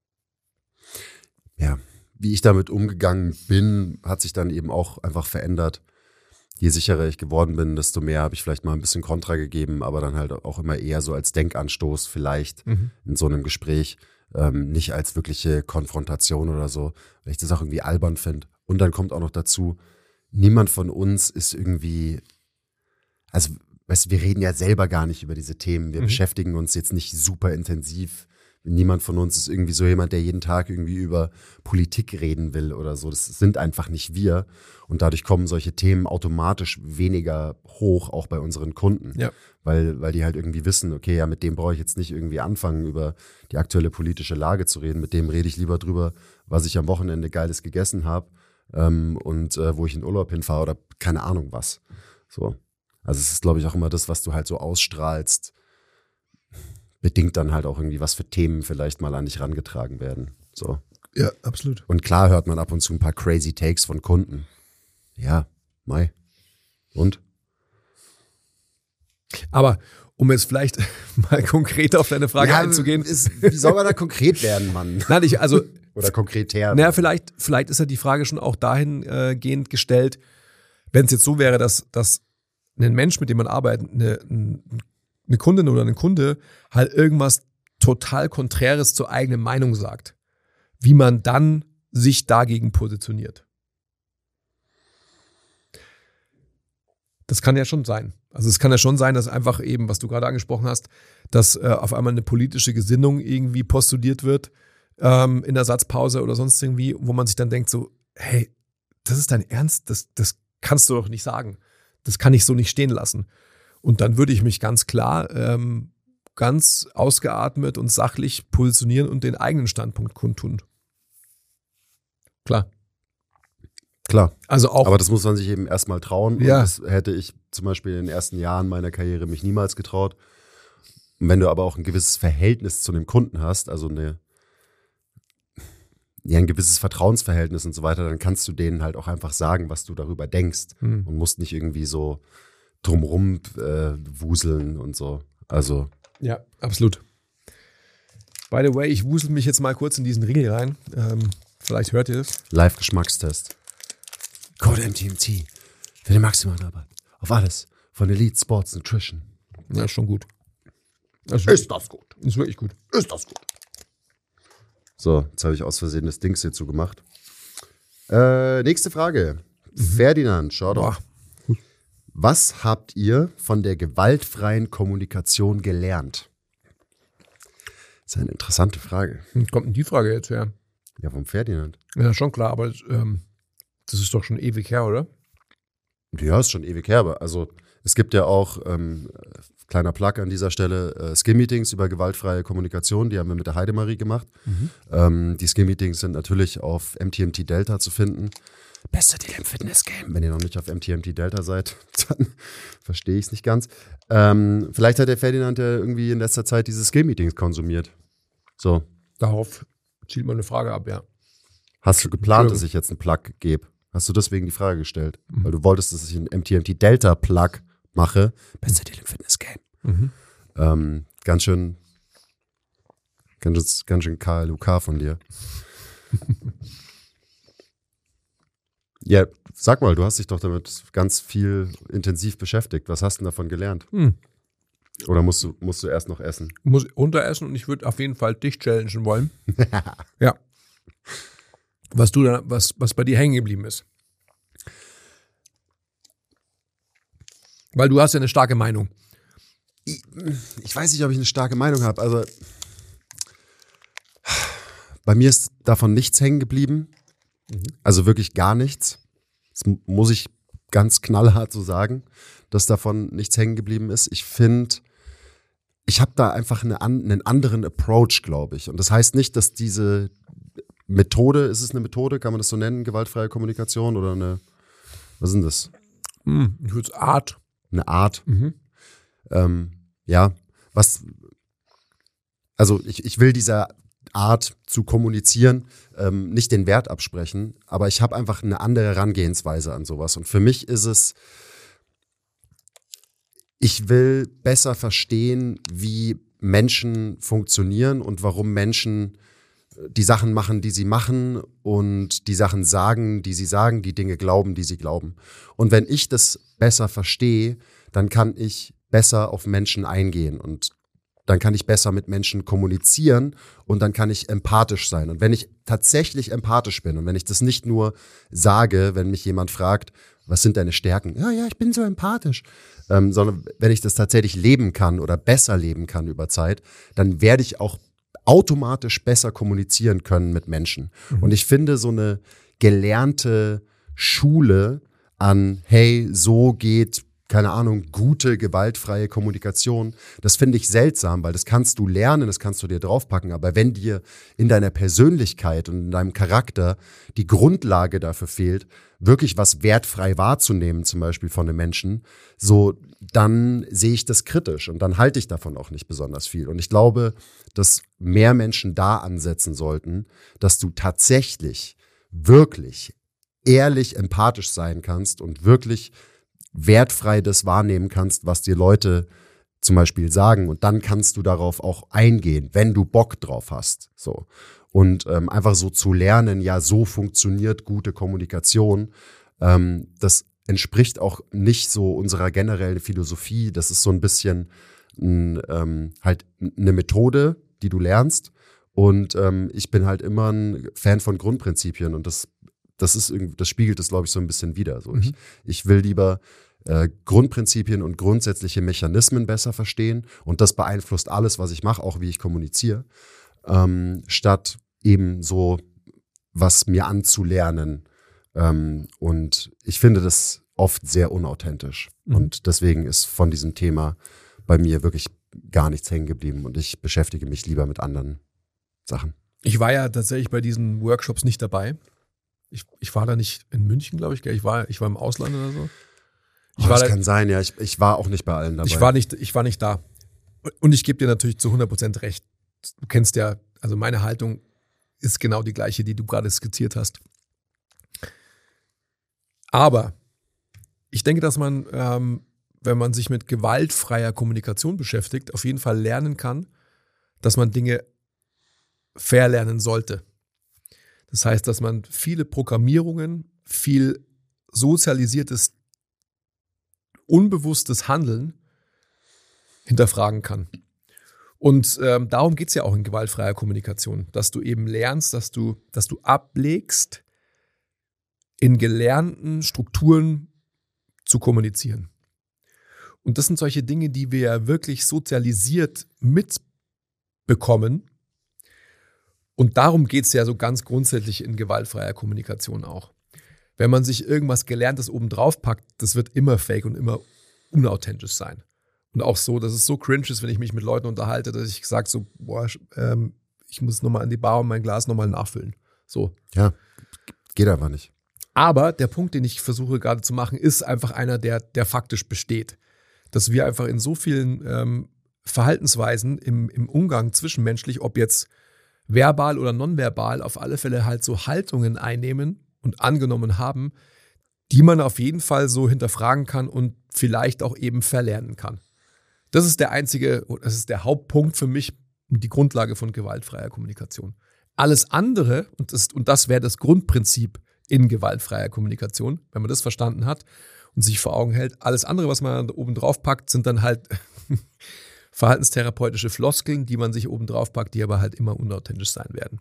Ja, wie ich damit umgegangen bin, hat sich dann eben auch einfach verändert. Je sicherer ich geworden bin, desto mehr habe ich vielleicht mal ein bisschen Kontra gegeben, aber dann halt auch immer eher so als Denkanstoß vielleicht in so einem Gespräch, nicht als wirkliche Konfrontation oder so, weil ich das auch irgendwie albern finde. Und dann kommt auch noch dazu, niemand von uns ist irgendwie, also weißt du, wir reden ja selber gar nicht über diese Themen, wir beschäftigen uns jetzt nicht super intensiv. Niemand von uns ist irgendwie so jemand, der jeden Tag irgendwie über Politik reden will oder so. Das sind einfach nicht wir. Und dadurch kommen solche Themen automatisch weniger hoch, auch bei unseren Kunden. Ja. Weil die halt irgendwie wissen, okay, ja, mit dem brauche ich jetzt nicht irgendwie anfangen, über die aktuelle politische Lage zu reden. Mit dem rede ich lieber drüber, was ich am Wochenende Geiles gegessen habe und wo ich in Urlaub hinfahre oder keine Ahnung was. So. Also es ist, glaube ich, auch immer das, was du halt so ausstrahlst, bedingt dann halt auch irgendwie, was für Themen vielleicht mal an dich rangetragen werden. So. Ja, absolut. Und klar hört man ab und zu ein paar crazy Takes von Kunden. Ja, Mai. Und? Aber um jetzt vielleicht mal konkret auf deine Frage einzugehen. Wie soll man da konkret werden, Mann? Nein, Oder konkretär. Naja, vielleicht ist ja die Frage schon auch dahingehend gestellt, wenn es jetzt so wäre, dass ein Mensch, mit dem man arbeitet, eine Kundin oder ein Kunde halt irgendwas total Konträres zur eigenen Meinung sagt, wie man dann sich dagegen positioniert. Das kann ja schon sein. Also es kann ja schon sein, dass einfach eben, was du gerade angesprochen hast, dass auf einmal eine politische Gesinnung irgendwie postuliert wird in der Satzpause oder sonst irgendwie, wo man sich dann denkt so, hey, das ist dein Ernst? Das kannst du doch nicht sagen. Das kann ich so nicht stehen lassen. Und dann würde ich mich ganz klar, ganz ausgeatmet und sachlich positionieren und den eigenen Standpunkt kundtun. Klar. Also auch. Aber das muss man sich eben erstmal trauen. Ja. Und das hätte ich zum Beispiel in den ersten Jahren meiner Karriere mich niemals getraut. Und wenn du aber auch ein gewisses Verhältnis zu einem Kunden hast, also ein gewisses Vertrauensverhältnis und so weiter, dann kannst du denen halt auch einfach sagen, was du darüber denkst und musst nicht irgendwie so drumrum wuseln und so. Also. Ja, absolut. By the way, ich wusel mich jetzt mal kurz in diesen Riegel rein. Vielleicht hört ihr es. Live-Geschmackstest. Code MTMT für den maximalen Rabatt. Auf alles von Elite Sports Nutrition. Ja, ist schon gut. Ist das gut? Ist wirklich gut. Ist das gut? So, jetzt habe ich aus Versehen das Dings hier zugemacht. Nächste Frage. Ferdinand, schau doch. Was habt ihr von der gewaltfreien Kommunikation gelernt? Das ist eine interessante Frage. Kommt denn die Frage jetzt her? Ja, vom Ferdinand. Ja, schon klar, aber das ist doch schon ewig her, oder? Ja, ist schon ewig her, aber also es gibt ja auch, kleiner Plug an dieser Stelle, Skin-Meetings über gewaltfreie Kommunikation, die haben wir mit der Heidemarie gemacht. Die Skin-Meetings sind natürlich auf MTMT Delta zu finden. Bester Deal im Fitness-Game. Wenn ihr noch nicht auf MTMT Delta seid, dann verstehe ich es nicht ganz. Vielleicht hat der Ferdinand ja irgendwie in letzter Zeit diese Skin-Meetings konsumiert. So. Darauf zielt man eine Frage ab, ja. Hast du geplant, dass ich jetzt einen Plug gebe? Hast du deswegen die Frage gestellt? Weil du wolltest, dass ich einen MTMT Delta Plug mache. Bester Deal im Fitness-Game. Ganz schön KLUK von dir. Ja, sag mal, du hast dich doch damit ganz viel intensiv beschäftigt. Was hast du denn davon gelernt? Oder musst du erst noch essen? Muss runteressen und ich würde auf jeden Fall dich challengen wollen. Ja. Was bei dir hängen geblieben ist. Weil du hast ja eine starke Meinung. Ich weiß nicht, ob ich eine starke Meinung habe. Also bei mir ist davon nichts hängen geblieben. Also wirklich gar nichts. Das muss ich ganz knallhart so sagen, dass davon nichts hängen geblieben ist. Ich finde, ich habe da einfach einen anderen Approach, glaube ich. Und das heißt nicht, dass diese Methode, ist es eine Methode, kann man das so nennen, gewaltfreie Kommunikation oder was ist denn das? Ich würde Art. Eine Art. Ja, also ich will dieser Art zu kommunizieren nicht den Wert absprechen, aber ich habe einfach eine andere Herangehensweise an sowas. Und für mich ist es ich will besser verstehen, wie Menschen funktionieren und warum Menschen die Sachen machen, die sie machen und die Sachen sagen, die sie sagen, die Dinge glauben, die sie glauben. Und wenn ich das besser verstehe, dann kann ich besser auf Menschen eingehen und dann kann ich besser mit Menschen kommunizieren und dann kann ich empathisch sein. Und wenn ich tatsächlich empathisch bin und wenn ich das nicht nur sage, wenn mich jemand fragt, was sind deine Stärken? Ja, ich bin so empathisch. Sondern wenn ich das tatsächlich leben kann oder besser leben kann über Zeit, dann werde ich auch automatisch besser kommunizieren können mit Menschen. Und ich finde so eine gelernte Schule an, hey, so geht, keine Ahnung, gute, gewaltfreie Kommunikation, das finde ich seltsam, weil das kannst du lernen, das kannst du dir draufpacken, aber wenn dir in deiner Persönlichkeit und in deinem Charakter die Grundlage dafür fehlt, wirklich was wertfrei wahrzunehmen, zum Beispiel von einem Menschen, so, dann sehe ich das kritisch und dann halte ich davon auch nicht besonders viel. Und ich glaube, dass mehr Menschen da ansetzen sollten, dass du tatsächlich, wirklich, ehrlich empathisch sein kannst und wirklich wertfrei das wahrnehmen kannst, was dir Leute zum Beispiel sagen. Und dann kannst du darauf auch eingehen, wenn du Bock drauf hast. So. Und einfach so zu lernen, ja, so funktioniert gute Kommunikation. Das entspricht auch nicht so unserer generellen Philosophie. Das ist so ein bisschen halt eine Methode, die du lernst. Und ich bin halt immer ein Fan von Grundprinzipien. Und das spiegelt das, glaube ich, so ein bisschen wider. So, ich will lieber Grundprinzipien und grundsätzliche Mechanismen besser verstehen und das beeinflusst alles, was ich mache, auch wie ich kommuniziere, statt eben so was mir anzulernen. Und ich finde das oft sehr unauthentisch. Und deswegen ist von diesem Thema bei mir wirklich gar nichts hängen geblieben und ich beschäftige mich lieber mit anderen Sachen. Ich war ja tatsächlich bei diesen Workshops nicht dabei. Ich war da nicht in München, glaube ich. Ich war im Ausland oder so. Das kann sein, ja. Ich war auch nicht bei allen dabei. Ich war nicht da. Und ich gebe dir natürlich zu 100% recht. Du kennst ja, also meine Haltung ist genau die gleiche, die du gerade skizziert hast. Aber ich denke, dass man, wenn man sich mit gewaltfreier Kommunikation beschäftigt, auf jeden Fall lernen kann, dass man Dinge verlernen sollte. Das heißt, dass man viele Programmierungen, viel sozialisiertes, unbewusstes Handeln hinterfragen kann. Und darum geht es ja auch in gewaltfreier Kommunikation, dass du eben lernst, dass du ablegst, in gelernten Strukturen zu kommunizieren. Und das sind solche Dinge, die wir ja wirklich sozialisiert mitbekommen. Und darum geht es ja so ganz grundsätzlich in gewaltfreier Kommunikation auch. Wenn man sich irgendwas Gelerntes oben drauf packt, das wird immer fake und immer unauthentisch sein. Und auch so, dass es so cringe ist, wenn ich mich mit Leuten unterhalte, dass ich sage so, boah, ich muss nochmal an die Bar und mein Glas nochmal nachfüllen. So. Ja, geht einfach nicht. Aber der Punkt, den ich versuche gerade zu machen, ist einfach einer, der faktisch besteht. Dass wir einfach in so vielen Verhaltensweisen im Umgang zwischenmenschlich, ob jetzt verbal oder nonverbal, auf alle Fälle halt so Haltungen einnehmen und angenommen haben, die man auf jeden Fall so hinterfragen kann und vielleicht auch eben verlernen kann. Das ist das ist der Hauptpunkt für mich, die Grundlage von gewaltfreier Kommunikation. Alles andere, und das wäre das Grundprinzip in gewaltfreier Kommunikation, wenn man das verstanden hat und sich vor Augen hält, alles andere, was man oben drauf packt, sind dann halt verhaltenstherapeutische Floskeln, die man sich oben drauf packt, die aber halt immer unauthentisch sein werden.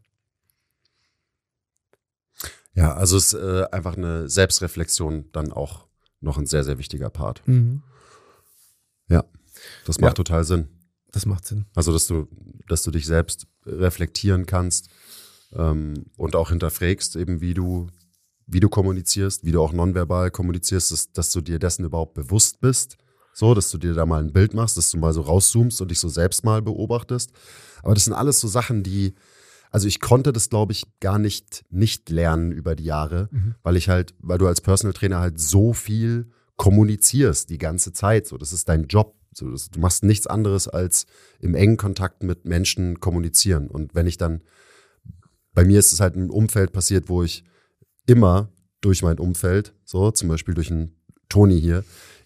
Ja, also ist einfach eine Selbstreflexion dann auch noch ein sehr, sehr wichtiger Part. Ja, das macht total Sinn. Das macht Sinn. Also, dass du dich selbst reflektieren kannst und auch hinterfragst, eben wie du kommunizierst, wie du auch nonverbal kommunizierst, dass du dir dessen überhaupt bewusst bist. So, dass du dir da mal ein Bild machst, dass du mal so rauszoomst und dich so selbst mal beobachtest. Aber das sind alles so Sachen, also ich konnte das, glaube ich, gar nicht lernen über die Jahre, weil du als Personal Trainer halt so viel kommunizierst die ganze Zeit. So, das ist dein Job. So, du machst nichts anderes als im engen Kontakt mit Menschen kommunizieren. Und bei mir ist es halt ein Umfeld passiert, wo ich immer durch mein Umfeld, so zum Beispiel durch einen Toni hier,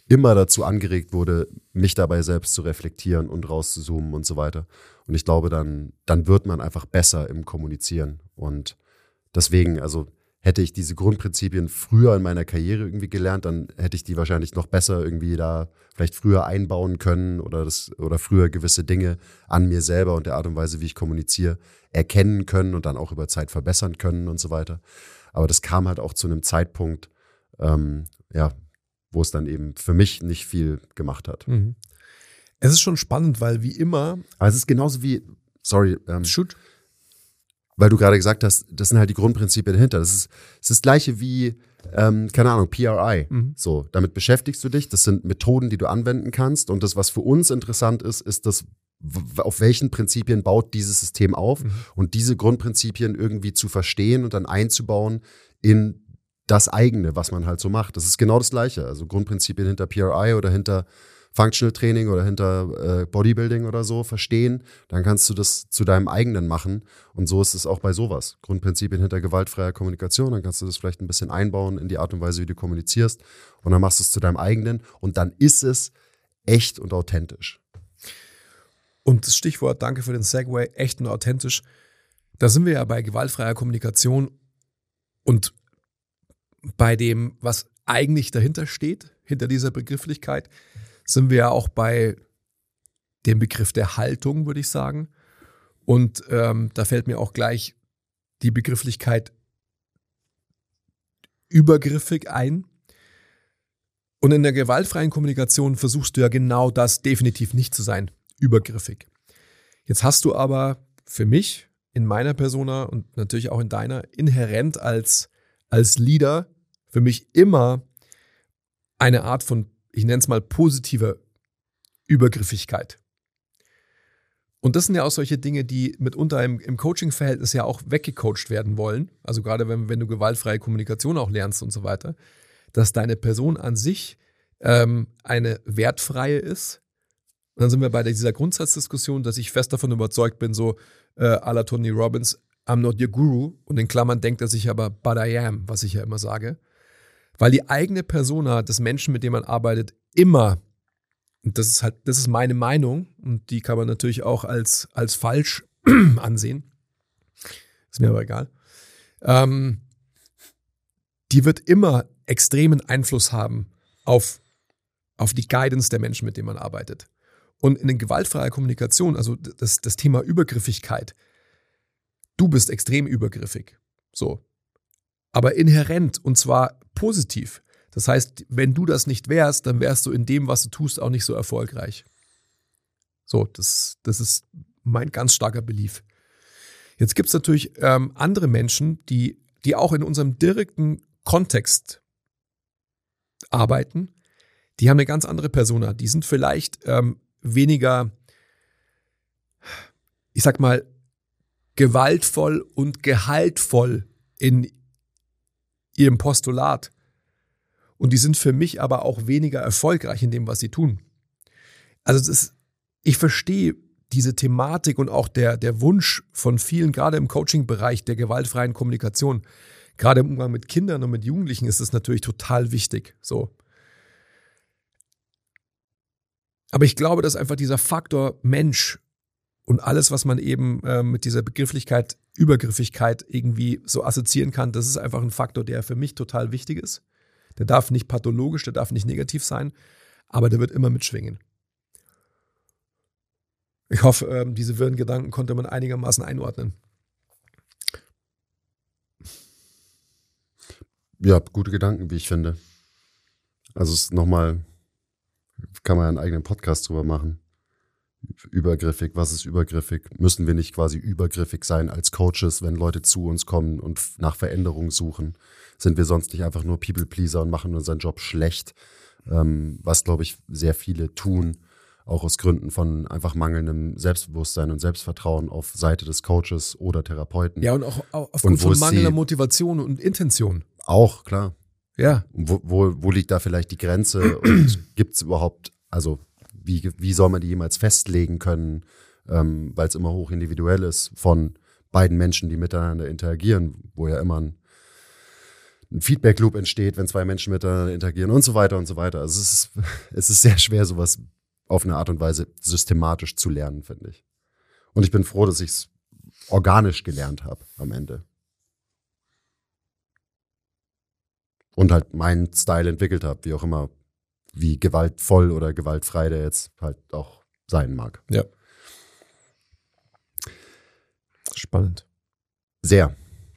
immer dazu angeregt wurde, mich dabei selbst zu reflektieren und rauszuzoomen und so weiter. Und ich glaube, dann wird man einfach besser im Kommunizieren. Und deswegen, also hätte ich diese Grundprinzipien früher in meiner Karriere irgendwie gelernt, dann hätte ich die wahrscheinlich noch besser irgendwie da vielleicht früher einbauen können oder früher gewisse Dinge an mir selber und der Art und Weise, wie ich kommuniziere, erkennen können und dann auch über Zeit verbessern können und so weiter. Aber das kam halt auch zu einem Zeitpunkt, wo es dann eben für mich nicht viel gemacht hat. Mhm. Es ist schon spannend, weil wie immer. Aber es ist genauso wie, Shoot. Weil du gerade gesagt hast, das sind halt die Grundprinzipien dahinter. Das ist das Gleiche wie, keine Ahnung, PRI. So, damit beschäftigst du dich. Das sind Methoden, die du anwenden kannst. Und das, was für uns interessant ist, ist das, auf welchen Prinzipien baut dieses System auf und diese Grundprinzipien irgendwie zu verstehen und dann einzubauen in das eigene, was man halt so macht. Das ist genau das Gleiche. Also Grundprinzipien hinter PRI oder hinter Functional Training oder hinter Bodybuilding oder so verstehen, dann kannst du das zu deinem eigenen machen. Und so ist es auch bei sowas. Grundprinzipien hinter gewaltfreier Kommunikation, dann kannst du das vielleicht ein bisschen einbauen in die Art und Weise, wie du kommunizierst. Und dann machst du es zu deinem eigenen. Und dann ist es echt und authentisch. Und das Stichwort, danke für den Segway, echt und authentisch. Da sind wir ja bei gewaltfreier Kommunikation und bei dem, was eigentlich dahinter steht, hinter dieser Begrifflichkeit, sind wir ja auch bei dem Begriff der Haltung, würde ich sagen. Und da fällt mir auch gleich die Begrifflichkeit übergriffig ein. Und in der gewaltfreien Kommunikation versuchst du ja genau das definitiv nicht zu sein, übergriffig. Jetzt hast du aber für mich, in meiner Persona und natürlich auch in deiner, inhärent als Leader für mich immer eine Art von, ich nenne es mal, positiver Übergriffigkeit. Und das sind ja auch solche Dinge, die mitunter im Coaching-Verhältnis ja auch weggecoacht werden wollen. Also gerade wenn du gewaltfreie Kommunikation auch lernst und so weiter, dass deine Person an sich eine wertfreie ist. Und dann sind wir bei dieser Grundsatzdiskussion, dass ich fest davon überzeugt bin, so à la Tony Robbins, I'm not your guru. Und in Klammern denkt er sich aber, but I am, was ich ja immer sage. Weil die eigene Persona des Menschen, mit dem man arbeitet, immer, und das ist meine Meinung, und die kann man natürlich auch als falsch ansehen, ist mir aber egal, die wird immer extremen Einfluss haben auf die Guidance der Menschen, mit denen man arbeitet. Und in gewaltfreier Kommunikation, also das Thema Übergriffigkeit, du bist extrem übergriffig, so. Aber inhärent und zwar positiv. Das heißt, wenn du das nicht wärst, dann wärst du in dem, was du tust, auch nicht so erfolgreich. So, das ist mein ganz starker Belief. Jetzt gibt es natürlich andere Menschen, die auch in unserem direkten Kontext arbeiten. Die haben eine ganz andere Persona. Die sind vielleicht weniger, ich sag mal, gewaltvoll und gehaltvoll in ihrem Postulat. Und die sind für mich aber auch weniger erfolgreich in dem, was sie tun. Also ich verstehe diese Thematik und auch der Wunsch von vielen, gerade im Coaching-Bereich der gewaltfreien Kommunikation, gerade im Umgang mit Kindern und mit Jugendlichen ist es natürlich total wichtig. So. Aber ich glaube, dass einfach dieser Faktor Mensch und alles, was man eben mit dieser Begrifflichkeit Übergriffigkeit irgendwie so assoziieren kann, das ist einfach ein Faktor, der für mich total wichtig ist. Der darf nicht pathologisch, der darf nicht negativ sein, aber der wird immer mitschwingen. Ich hoffe, diese wirren Gedanken konnte man einigermaßen einordnen. Ja, gute Gedanken, wie ich finde. Also es ist nochmal, kann man einen eigenen Podcast drüber machen. Übergriffig, was ist übergriffig? Müssen wir nicht quasi übergriffig sein als Coaches, wenn Leute zu uns kommen und nach Veränderung suchen? Sind wir sonst nicht einfach nur People-Pleaser und machen unseren Job schlecht? Was, glaube ich, sehr viele tun, auch aus Gründen von einfach mangelndem Selbstbewusstsein und Selbstvertrauen auf Seite des Coaches oder Therapeuten. Ja, und auch aufgrund von mangelnder Motivation und Intention. Auch, klar. Ja. Wo liegt da vielleicht die Grenze und gibt es überhaupt, also wie soll man die jemals festlegen können, weil es immer hoch individuell ist von beiden Menschen, die miteinander interagieren, wo ja immer ein Feedback-Loop entsteht, wenn zwei Menschen miteinander interagieren und so weiter und so weiter. Also es ist sehr schwer, sowas auf eine Art und Weise systematisch zu lernen, finde ich. Und ich bin froh, dass ich es organisch gelernt habe am Ende. Und halt meinen Style entwickelt habe, wie auch immer, wie gewaltvoll oder gewaltfrei der jetzt halt auch sein mag. Ja. Spannend. Sehr.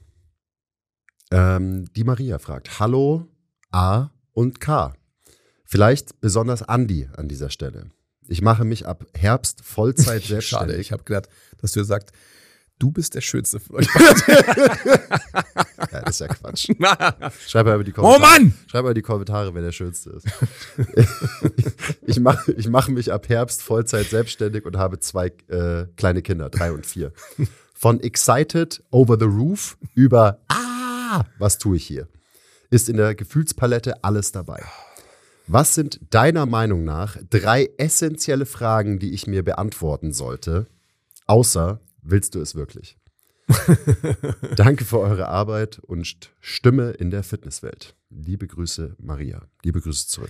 Die Maria fragt, hallo A und K. Vielleicht besonders Andi an dieser Stelle. Ich mache mich ab Herbst Vollzeit selbstständig. Schade, ich habe gedacht, dass du sagst, du bist der Schönste von euch. Ja, das ist ja Quatsch. Schreib mal über die Kommentare. Oh Mann! Schreib mal in die Kommentare, wer der Schönste ist. Ich mache mich ab Herbst Vollzeit selbstständig und habe 2 kleine Kinder, 3 und 4. Von excited over the roof über was tue ich hier? Ist in der Gefühlspalette alles dabei. Was sind deiner Meinung nach 3 essentielle Fragen, die ich mir beantworten sollte, außer willst du es wirklich? Danke für eure Arbeit und Stimme in der Fitnesswelt. Liebe Grüße, Maria. Liebe Grüße zurück.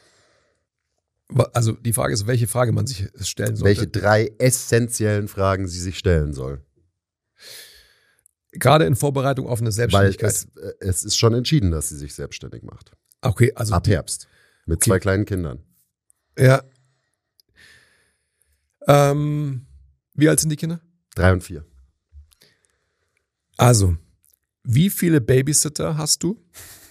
Also die Frage ist, welche Frage man sich stellen sollte. Welche 3 essentiellen Fragen sie sich stellen soll. Gerade in Vorbereitung auf eine Selbstständigkeit. Weil es ist schon entschieden, dass sie sich selbstständig macht. Okay, also Ab Herbst. Mit 2 kleinen Kindern. Ja. Wie alt sind die Kinder? 3 und 4. Also, wie viele Babysitter hast du?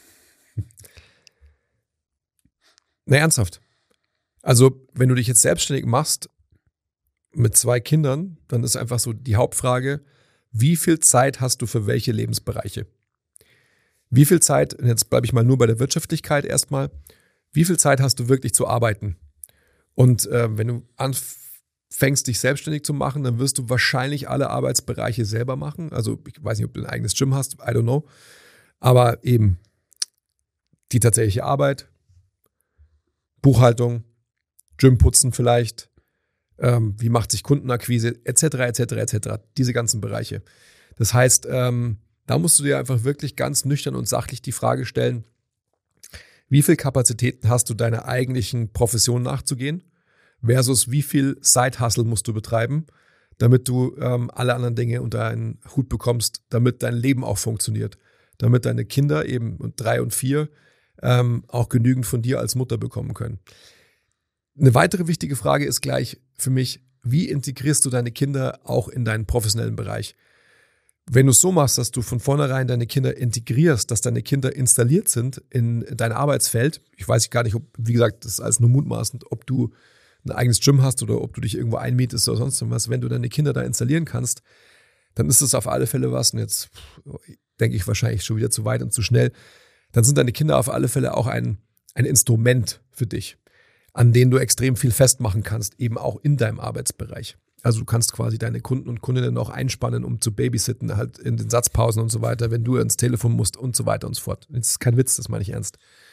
Ernsthaft. Also, wenn du dich jetzt selbstständig machst mit 2 Kindern, dann ist einfach so die Hauptfrage, wie viel Zeit hast du für welche Lebensbereiche? Wie viel Zeit, und jetzt bleibe ich mal nur bei der Wirtschaftlichkeit erstmal, wie viel Zeit hast du wirklich zu arbeiten? Und wenn du anfängst, dich selbstständig zu machen, dann wirst du wahrscheinlich alle Arbeitsbereiche selber machen. Also ich weiß nicht, ob du ein eigenes Gym hast, I don't know. Aber eben die tatsächliche Arbeit, Buchhaltung, Gymputzen vielleicht, wie macht sich Kundenakquise, etc. Diese ganzen Bereiche. Das heißt, da musst du dir einfach wirklich ganz nüchtern und sachlich die Frage stellen, wie viel Kapazitäten hast du deiner eigentlichen Profession nachzugehen versus wie viel Side-Hustle musst du betreiben, damit du alle anderen Dinge unter einen Hut bekommst, damit dein Leben auch funktioniert, damit deine Kinder eben 3 und 4 auch genügend von dir als Mutter bekommen können. Eine weitere wichtige Frage ist gleich für mich, wie integrierst du deine Kinder auch in deinen professionellen Bereich? Wenn du es so machst, dass du von vornherein deine Kinder integrierst, dass deine Kinder installiert sind in dein Arbeitsfeld, ich weiß gar nicht, ob, wie gesagt, das ist alles nur mutmaßend, ob du ein eigenes Gym hast oder ob du dich irgendwo einmietest oder sonst was, wenn du deine Kinder da installieren kannst, dann ist es auf alle Fälle was, und jetzt denke ich wahrscheinlich schon wieder zu weit und zu schnell, dann sind deine Kinder auf alle Fälle auch ein Instrument für dich, an denen du extrem viel festmachen kannst, eben auch in deinem Arbeitsbereich. Also du kannst quasi deine Kunden und Kundinnen auch einspannen, um zu babysitten, halt in den Satzpausen und so weiter, wenn du ins Telefon musst und so weiter und so fort. Das ist kein Witz, das meine ich ernst.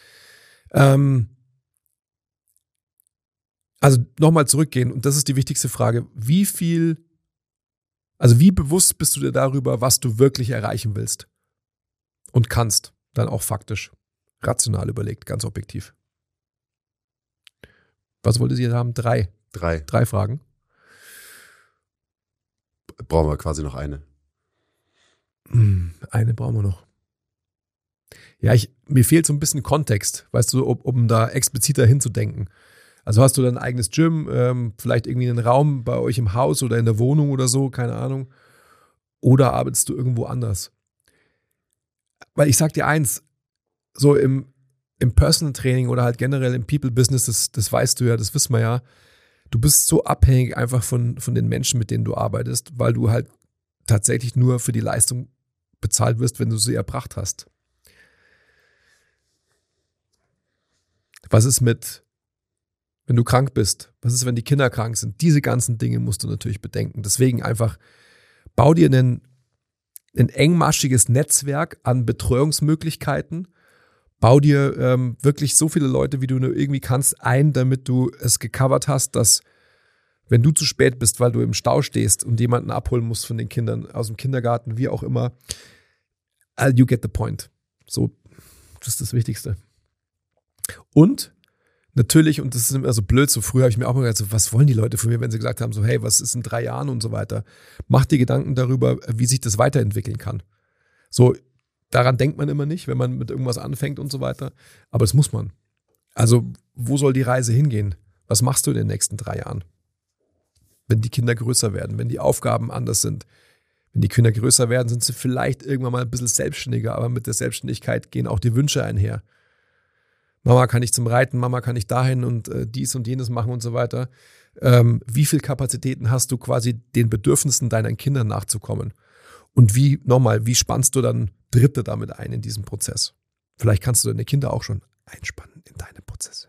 Also nochmal zurückgehen, und das ist die wichtigste Frage, wie bewusst bist du dir darüber, was du wirklich erreichen willst und kannst, dann auch faktisch, rational überlegt, ganz objektiv. Was wollte sie haben? 3 Fragen. Brauchen wir quasi noch eine. Eine brauchen wir noch. Ja, mir fehlt so ein bisschen Kontext, weißt du, um da expliziter hinzudenken. Also hast du dein eigenes Gym, vielleicht irgendwie einen Raum bei euch im Haus oder in der Wohnung oder so, keine Ahnung. Oder arbeitest du irgendwo anders? Weil ich sag dir eins, so im Personal Training oder halt generell im People Business, das weißt du ja, das wissen wir ja, du bist so abhängig einfach von den Menschen, mit denen du arbeitest, weil du halt tatsächlich nur für die Leistung bezahlt wirst, wenn du sie erbracht hast. Was ist wenn du krank bist? Was ist, wenn die Kinder krank sind? Diese ganzen Dinge musst du natürlich bedenken. Deswegen einfach, bau dir ein engmaschiges Netzwerk an Betreuungsmöglichkeiten. Bau dir wirklich so viele Leute, wie du nur irgendwie kannst, ein, damit du es gecovert hast, dass, wenn du zu spät bist, weil du im Stau stehst und jemanden abholen musst von den Kindern aus dem Kindergarten, wie auch immer, you get the point. So, Das ist das Wichtigste. Und natürlich, und das ist immer so blöd, so früher habe ich mir auch mal gedacht, so, was wollen die Leute von mir, wenn sie gesagt haben, so hey, was ist in 3 Jahren und so weiter. Mach dir Gedanken darüber, wie sich das weiterentwickeln kann. So, daran denkt man immer nicht, wenn man mit irgendwas anfängt und so weiter. Aber das muss man. Also, wo soll die Reise hingehen? Was machst du in den nächsten 3 Jahren? Wenn die Kinder größer werden, wenn die Aufgaben anders sind. Wenn die Kinder größer werden, sind sie vielleicht irgendwann mal ein bisschen selbstständiger, aber mit der Selbstständigkeit gehen auch die Wünsche einher. Mama kann ich zum Reiten, Mama kann ich dahin und dies und jenes machen und so weiter. Wie viel Kapazitäten hast du quasi den Bedürfnissen deiner Kinder nachzukommen? Und wie spannst du dann Dritte damit ein in diesem Prozess? Vielleicht kannst du deine Kinder auch schon einspannen in deine Prozesse.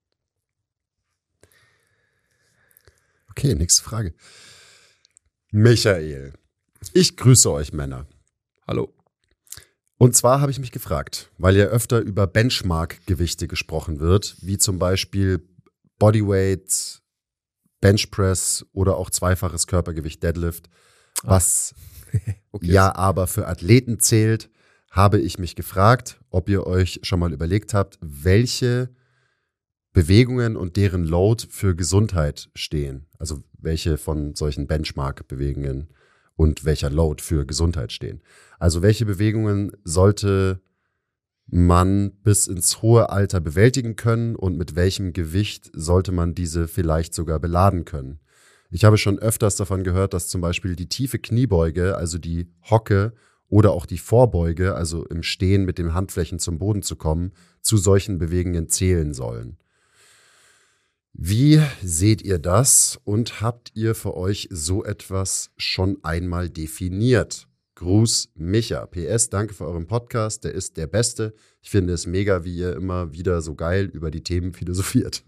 Okay, nächste Frage. Michael, ich grüße euch Männer. Hallo. Und zwar habe ich mich gefragt, weil ja öfter über Benchmark-Gewichte gesprochen wird, wie zum Beispiel Bodyweight, Benchpress oder auch zweifaches Körpergewicht Deadlift, was Okay. ja aber für Athleten zählt, habe ich mich gefragt, ob ihr euch schon mal überlegt habt, welche Bewegungen und deren Load für Gesundheit stehen. Also welche von solchen Benchmark-Bewegungen und welcher Load für Gesundheit stehen. Also welche Bewegungen sollte man bis ins hohe Alter bewältigen können und mit welchem Gewicht sollte man diese vielleicht sogar beladen können. Ich habe schon öfters davon gehört, dass zum Beispiel die tiefe Kniebeuge, also die Hocke oder auch die Vorbeuge, also im Stehen mit den Handflächen zum Boden zu kommen, zu solchen Bewegungen zählen sollen. Wie seht ihr das und habt ihr für euch so etwas schon einmal definiert? Gruß, Micha. PS, danke für euren Podcast, der ist der Beste. Ich finde es mega, wie ihr immer wieder so geil über die Themen philosophiert.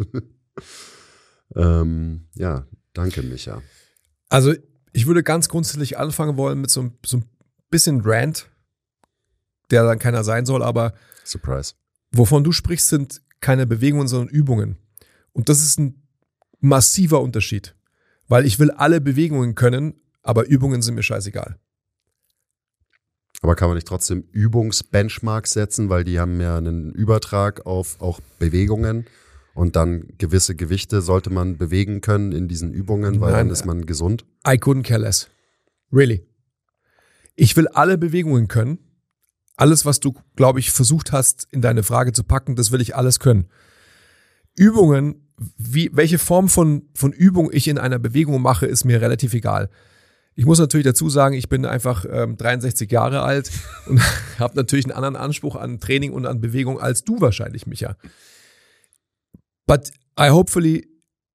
Ja, danke, Micha. Also ich würde ganz grundsätzlich anfangen wollen mit so ein bisschen Rant, der dann keiner sein soll, aber Surprise. wovon du sprichst, sind keine Bewegungen, sondern Übungen. Und das ist ein massiver Unterschied, weil ich will alle Bewegungen können, aber Übungen sind mir scheißegal. Aber kann man nicht trotzdem Übungsbenchmarks setzen, weil die haben ja einen Übertrag auf auch Bewegungen und dann gewisse Gewichte sollte man bewegen können in diesen Übungen, weil dann ist man gesund? I couldn't care less. Really. Ich will alle Bewegungen können. Alles, was du, glaube ich, versucht hast, in deine Frage zu packen, das will ich alles können. Übungen, welche Form von Übung ich in einer Bewegung mache, ist mir relativ egal. Ich muss natürlich dazu sagen, ich bin einfach 63 Jahre alt und habe natürlich einen anderen Anspruch an Training und an Bewegung als du wahrscheinlich, Micha. But I hopefully...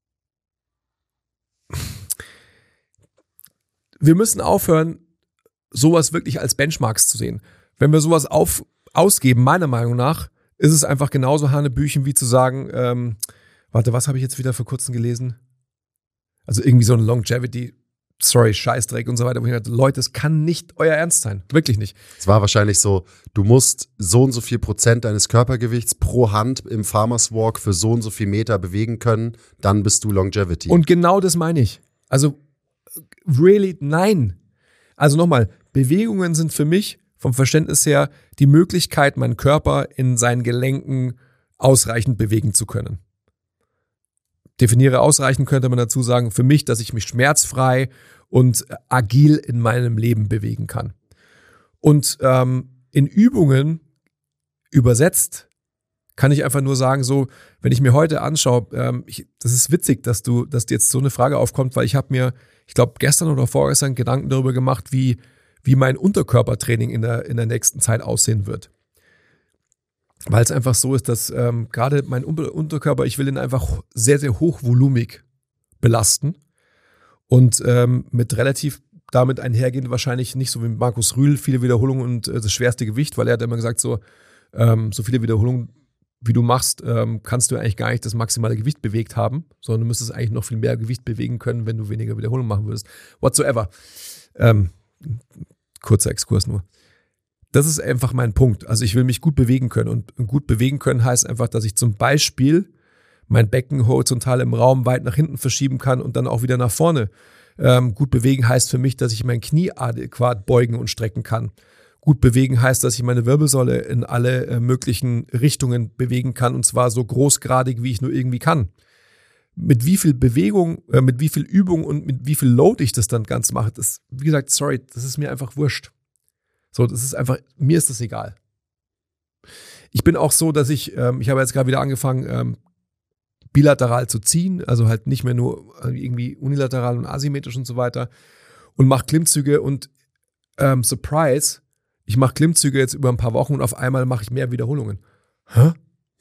Wir müssen aufhören, sowas wirklich als Benchmarks zu sehen. Wenn wir sowas ausgeben, meiner Meinung nach, ist es einfach genauso Hanebüchen wie zu sagen, was habe ich jetzt wieder vor kurzem gelesen? Also irgendwie so ein Longevity, Scheißdreck und so weiter, wo ich dachte, Leute, das kann nicht euer Ernst sein. Wirklich nicht. Es war wahrscheinlich so, du musst so und so viel Prozent deines Körpergewichts pro Hand im Farmers Walk für so und so viel Meter bewegen können, dann bist du Longevity. Und genau das meine ich. Also, really, nein. Also nochmal, Bewegungen sind für mich vom Verständnis her die Möglichkeit, meinen Körper in seinen Gelenken ausreichend bewegen zu können. Definiere ausreichend, könnte man dazu sagen, für mich, dass ich mich schmerzfrei und agil in meinem Leben bewegen kann. Und in Übungen übersetzt kann ich einfach nur sagen, so, wenn ich mir heute anschaue, das ist witzig, dass jetzt so eine Frage aufkommt, weil ich habe mir, ich glaube, gestern oder vorgestern Gedanken darüber gemacht, wie mein Unterkörpertraining in der nächsten Zeit aussehen wird. Weil es einfach so ist, dass gerade mein Unterkörper, ich will ihn einfach sehr, sehr hochvolumig belasten und mit relativ damit einhergehend wahrscheinlich nicht so wie Markus Rühl, viele Wiederholungen und das schwerste Gewicht, weil er hat immer gesagt, so viele Wiederholungen, wie du machst, kannst du eigentlich gar nicht das maximale Gewicht bewegt haben, sondern du müsstest eigentlich noch viel mehr Gewicht bewegen können, wenn du weniger Wiederholungen machen würdest. Whatsoever. Kurzer Exkurs nur. Das ist einfach mein Punkt. Also ich will mich gut bewegen können und gut bewegen können heißt einfach, dass ich zum Beispiel mein Becken horizontal im Raum weit nach hinten verschieben kann und dann auch wieder nach vorne. Gut bewegen heißt für mich, dass ich mein Knie adäquat beugen und strecken kann. Gut bewegen heißt, dass ich meine Wirbelsäule in alle möglichen Richtungen bewegen kann und zwar so großgradig, wie ich nur irgendwie kann. Mit wie viel Bewegung, mit wie viel Übung und mit wie viel Load ich das dann ganz mache, das, wie gesagt, sorry, das ist mir einfach wurscht. So, das ist einfach, mir ist das egal. Ich bin auch so, dass ich habe jetzt gerade wieder angefangen, bilateral zu ziehen, also halt nicht mehr nur irgendwie unilateral und asymmetrisch und so weiter und mache Klimmzüge und Surprise, ich mache Klimmzüge jetzt über ein paar Wochen und auf einmal mache ich mehr Wiederholungen. Hä?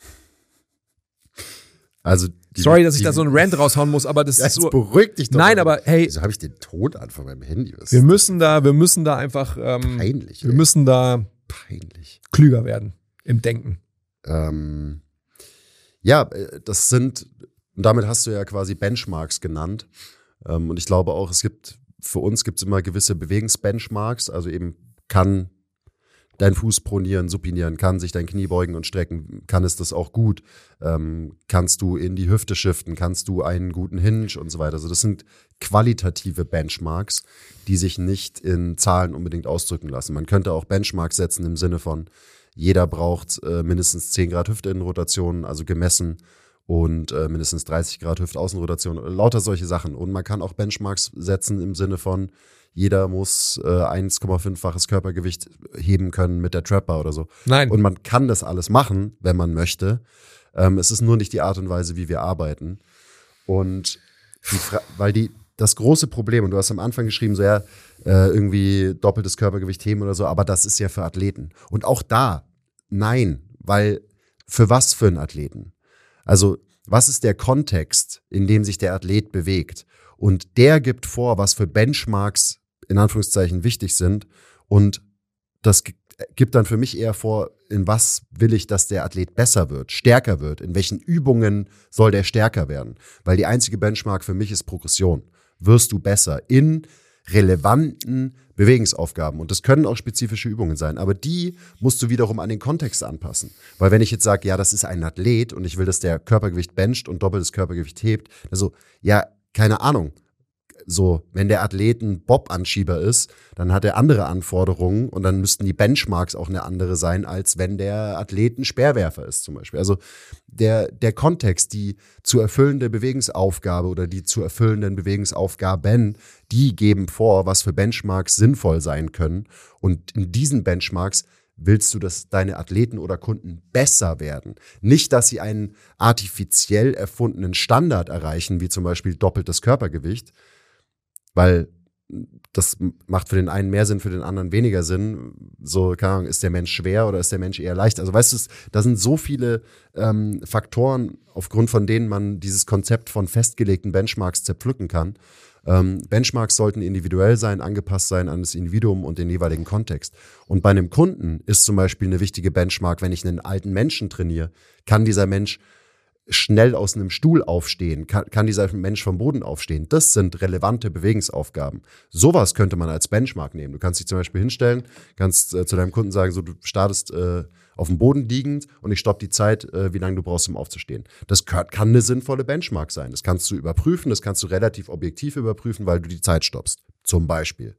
Also sorry, dass ich da so einen Rant raushauen muss, aber das ist so. Beruhig dich doch. Nein, aber hey. Wieso habe ich den Ton an von meinem Handy? Wir müssen da einfach. Peinlich. Wir müssen da peinlich klüger werden im Denken. Ja, das sind, und damit hast du ja quasi Benchmarks genannt. Und ich glaube auch, für uns gibt es immer gewisse Bewegungsbenchmarks. Also eben kann dein Fuß pronieren, supinieren, kann sich dein Knie beugen und strecken, kann es das auch gut, kannst du in die Hüfte shiften, kannst du einen guten Hinge und so weiter. Also das sind qualitative Benchmarks, die sich nicht in Zahlen unbedingt ausdrücken lassen. Man könnte auch Benchmarks setzen im Sinne von, jeder braucht mindestens 10 Grad Hüftinnenrotation, also gemessen, und mindestens 30 Grad Hüftaußenrotation, lauter solche Sachen. Und man kann auch Benchmarks setzen im Sinne von, jeder muss 1,5-faches Körpergewicht heben können mit der Trapper oder so. Nein. Und man kann das alles machen, wenn man möchte. Es ist nur nicht die Art und Weise, wie wir arbeiten. Und das große Problem, und du hast am Anfang geschrieben, so ja, irgendwie doppeltes Körpergewicht heben oder so, aber das ist ja für Athleten. Und auch da, nein, weil für was für einen Athleten? Also, was ist der Kontext, in dem sich der Athlet bewegt? Und der gibt vor, was für Benchmarks in Anführungszeichen wichtig sind. Und das gibt dann für mich eher vor, in was will ich, dass der Athlet besser wird, stärker wird, in welchen Übungen soll der stärker werden. Weil die einzige Benchmark für mich ist Progression. Wirst du besser in relevanten Bewegungsaufgaben. Und das können auch spezifische Übungen sein. Aber die musst du wiederum an den Kontext anpassen. Weil wenn ich jetzt sage, ja, das ist ein Athlet und ich will, dass der Körpergewicht bencht und doppeltes Körpergewicht hebt, also, ja, keine Ahnung. So, wenn der Athlet ein Bob-Anschieber ist, dann hat er andere Anforderungen und dann müssten die Benchmarks auch eine andere sein, als wenn der Athlet ein Speerwerfer ist zum Beispiel. Also der Kontext, die zu erfüllende Bewegungsaufgabe oder die zu erfüllenden Bewegungsaufgaben, die geben vor, was für Benchmarks sinnvoll sein können. Und in diesen Benchmarks willst du, dass deine Athleten oder Kunden besser werden. Nicht, dass sie einen artifiziell erfundenen Standard erreichen, wie zum Beispiel doppeltes Körpergewicht, weil das macht für den einen mehr Sinn, für den anderen weniger Sinn. So, keine Ahnung, ist der Mensch schwer oder ist der Mensch eher leicht? Also weißt du, da sind so viele Faktoren, aufgrund von denen man dieses Konzept von festgelegten Benchmarks zerpflücken kann. Benchmarks sollten individuell sein, angepasst sein an das Individuum und den jeweiligen Kontext. Und bei einem Kunden ist zum Beispiel eine wichtige Benchmark, wenn ich einen alten Menschen trainiere, kann dieser Mensch schnell aus einem Stuhl aufstehen, kann dieser Mensch vom Boden aufstehen. Das sind relevante Bewegungsaufgaben. Sowas könnte man als Benchmark nehmen. Du kannst dich zum Beispiel hinstellen, kannst zu deinem Kunden sagen, so, du startest auf dem Boden liegend und ich stoppe die Zeit, wie lange du brauchst, um aufzustehen. Das kann eine sinnvolle Benchmark sein. Das kannst du überprüfen, das kannst du relativ objektiv überprüfen, weil du die Zeit stoppst, zum Beispiel.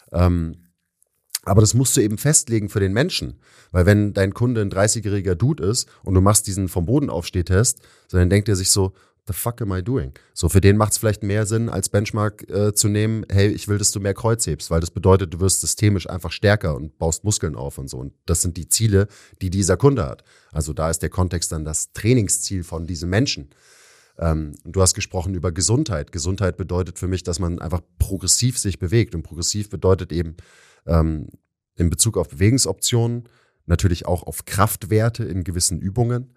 Aber das musst du eben festlegen für den Menschen. Weil wenn dein Kunde ein 30-jähriger Dude ist und du machst diesen vom Boden Aufstehtest, dann denkt er sich so, the fuck am I doing? So, für den macht es vielleicht mehr Sinn, als Benchmark zu nehmen, hey, ich will, dass du mehr Kreuz hebst, weil das bedeutet, du wirst systemisch einfach stärker und baust Muskeln auf und so. Und das sind die Ziele, die dieser Kunde hat. Also da ist der Kontext dann das Trainingsziel von diesem Menschen. Du hast gesprochen über Gesundheit. Gesundheit bedeutet für mich, dass man einfach progressiv sich bewegt. Und progressiv bedeutet eben in Bezug auf Bewegungsoptionen, natürlich auch auf Kraftwerte in gewissen Übungen.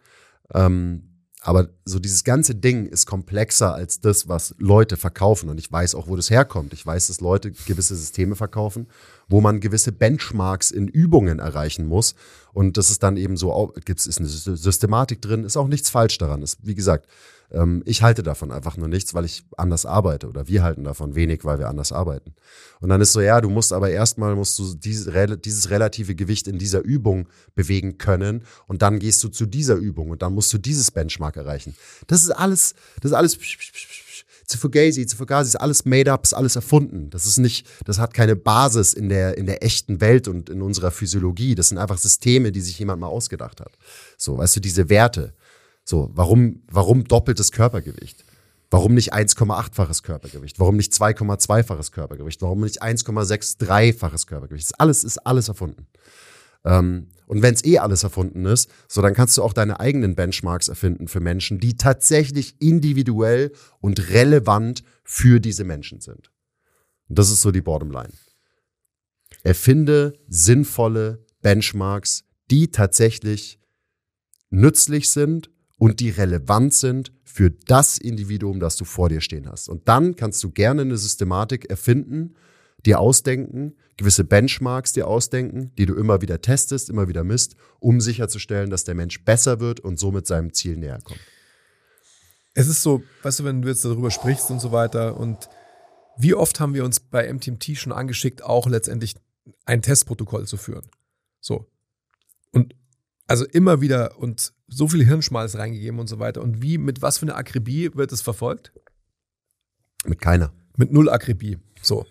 Aber so dieses ganze Ding ist komplexer als das, was Leute verkaufen. Und ich weiß auch, wo das herkommt. Ich weiß, dass Leute gewisse Systeme verkaufen, wo man gewisse Benchmarks in Übungen erreichen muss. Und das ist dann eben so, ist eine Systematik drin, ist auch nichts falsch daran. Ist, wie gesagt, ich halte davon einfach nur nichts, weil ich anders arbeite. Oder wir halten davon wenig, weil wir anders arbeiten. Und dann ist so, ja, du musst dieses relative Gewicht in dieser Übung bewegen können. Und dann gehst du zu dieser Übung und dann musst du dieses Benchmark erreichen. Das ist alles Fugazi ist alles made up, ist alles erfunden. Das hat keine Basis in der echten Welt und in unserer Physiologie. Das sind einfach Systeme, die sich jemand mal ausgedacht hat. So, weißt du, diese Werte. So, warum doppeltes Körpergewicht? Warum nicht 1,8-faches Körpergewicht? Warum nicht 2,2-faches Körpergewicht? Warum nicht 1,63-faches Körpergewicht? Das ist alles erfunden. Und wenn es alles erfunden ist, so dann kannst du auch deine eigenen Benchmarks erfinden für Menschen, die tatsächlich individuell und relevant für diese Menschen sind. Und das ist so die Bottomline. Erfinde sinnvolle Benchmarks, die tatsächlich nützlich sind und die relevant sind für das Individuum, das du vor dir stehen hast. Und dann kannst du gerne eine Systematik erfinden, dir ausdenken, gewisse Benchmarks dir ausdenken, die du immer wieder testest, immer wieder misst, um sicherzustellen, dass der Mensch besser wird und somit seinem Ziel näher kommt. Es ist so, weißt du, wenn du jetzt darüber sprichst und so weiter, und wie oft haben wir uns bei MTMT schon angeschickt, auch letztendlich ein Testprotokoll zu führen. So. Und also immer wieder und so viel Hirnschmalz reingegeben und so weiter. Und mit was für einer Akribie wird es verfolgt? Mit keiner. Mit 0 Akribie. So.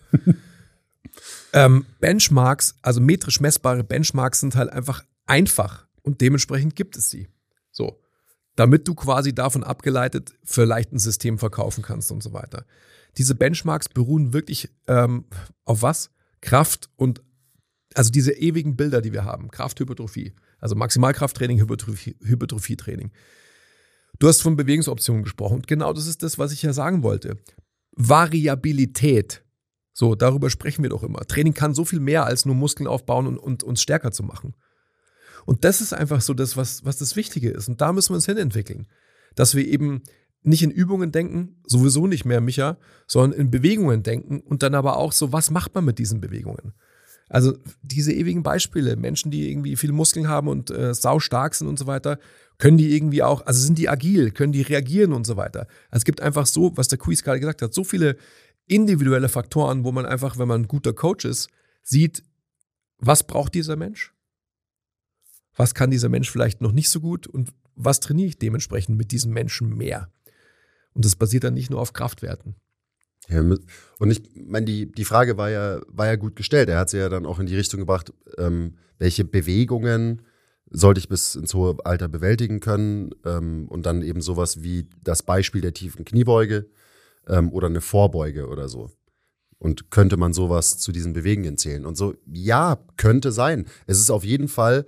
Benchmarks, also metrisch messbare Benchmarks sind halt einfach und dementsprechend gibt es sie. So. Damit du quasi davon abgeleitet vielleicht ein System verkaufen kannst und so weiter. Diese Benchmarks beruhen wirklich auf was? Kraft und also diese ewigen Bilder, die wir haben. Kraft, Hypertrophie. Also Maximalkrafttraining, Hypertrophietraining. Du hast von Bewegungsoptionen gesprochen. Und genau das ist das, was ich ja sagen wollte. Variabilität. So, darüber sprechen wir doch immer. Training kann so viel mehr als nur Muskeln aufbauen und uns stärker zu machen. Und das ist einfach so das, was das Wichtige ist. Und da müssen wir uns hinentwickeln. Dass wir eben nicht in Übungen denken, sowieso nicht mehr, Micha, sondern in Bewegungen denken und dann aber auch so, was macht man mit diesen Bewegungen? Also diese ewigen Beispiele, Menschen, die irgendwie viel Muskeln haben und saustark sind und so weiter, können die irgendwie auch, also sind die agil, können die reagieren und so weiter. Also es gibt einfach so, was der Quiz gerade gesagt hat, so viele individuelle Faktoren, wo man einfach, wenn man ein guter Coach ist, sieht, was braucht dieser Mensch? Was kann dieser Mensch vielleicht noch nicht so gut und was trainiere ich dementsprechend mit diesem Menschen mehr? Und das basiert dann nicht nur auf Kraftwerten. Ja, und ich meine, die Frage war ja gut gestellt. Er hat sie ja dann auch in die Richtung gebracht, welche Bewegungen sollte ich bis ins hohe Alter bewältigen können, und dann eben sowas wie das Beispiel der tiefen Kniebeuge oder eine Vorbeuge oder so. Und könnte man sowas zu diesen Bewegungen zählen? Und so, ja, könnte sein. Es ist auf jeden Fall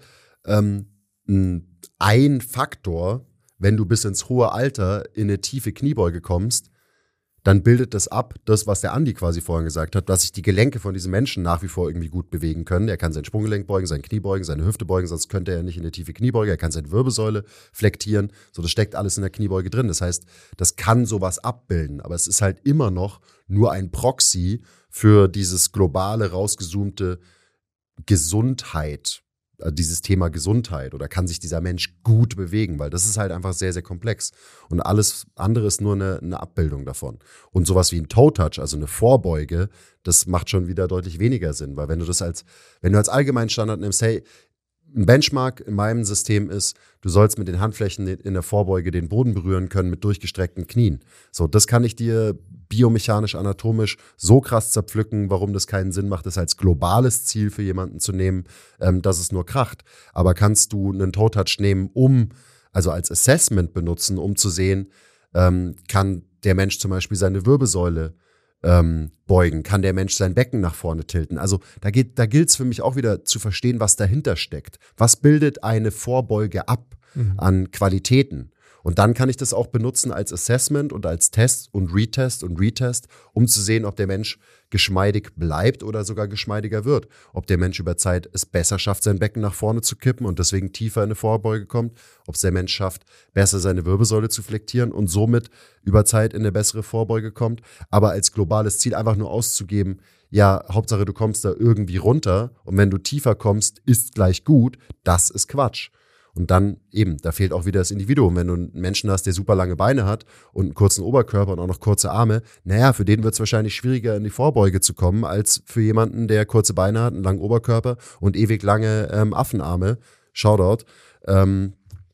ein Faktor, wenn du bis ins hohe Alter in eine tiefe Kniebeuge kommst, dann bildet das ab, das, was der Andi quasi vorhin gesagt hat, dass sich die Gelenke von diesem Menschen nach wie vor irgendwie gut bewegen können. Er kann sein Sprunggelenk beugen, sein Knie beugen, seine Hüfte beugen, sonst könnte er nicht in eine tiefe Kniebeuge. Er kann seine Wirbelsäule flektieren. So, das steckt alles in der Kniebeuge drin. Das heißt, das kann sowas abbilden. Aber es ist halt immer noch nur ein Proxy für dieses globale, rausgezoomte Gesundheit. Dieses Thema Gesundheit, oder kann sich dieser Mensch gut bewegen, weil das ist halt einfach sehr, sehr komplex und alles andere ist nur eine Abbildung davon. Und sowas wie ein Toe-Touch, also eine Vorbeuge, das macht schon wieder deutlich weniger Sinn, weil wenn du als Allgemeinstandard nimmst, hey, ein Benchmark in meinem System ist, du sollst mit den Handflächen in der Vorbeuge den Boden berühren können mit durchgestreckten Knien. So, das kann ich dir biomechanisch, anatomisch so krass zerpflücken, warum das keinen Sinn macht, das als globales Ziel für jemanden zu nehmen, dass es nur kracht. Aber kannst du einen Toe-Touch nehmen, also als Assessment benutzen, um zu sehen, kann der Mensch zum Beispiel seine Wirbelsäule beugen, kann der Mensch sein Becken nach vorne tilten. Also da gilt es für mich auch wieder zu verstehen, was dahinter steckt. Was bildet eine Vorbeuge ab an Qualitäten? Und dann kann ich das auch benutzen als Assessment und als Test und Retest, um zu sehen, ob der Mensch geschmeidig bleibt oder sogar geschmeidiger wird. Ob der Mensch über Zeit es besser schafft, sein Becken nach vorne zu kippen und deswegen tiefer in eine Vorbeuge kommt. Ob es der Mensch schafft, besser seine Wirbelsäule zu flektieren und somit über Zeit in eine bessere Vorbeuge kommt. Aber als globales Ziel einfach nur auszugeben, ja, Hauptsache du kommst da irgendwie runter und wenn du tiefer kommst, ist gleich gut, das ist Quatsch. Und dann eben, da fehlt auch wieder das Individuum. Wenn du einen Menschen hast, der super lange Beine hat und einen kurzen Oberkörper und auch noch kurze Arme, naja, für den wird es wahrscheinlich schwieriger, in die Vorbeuge zu kommen, als für jemanden, der kurze Beine hat, einen langen Oberkörper und ewig lange Affenarme. Shoutout.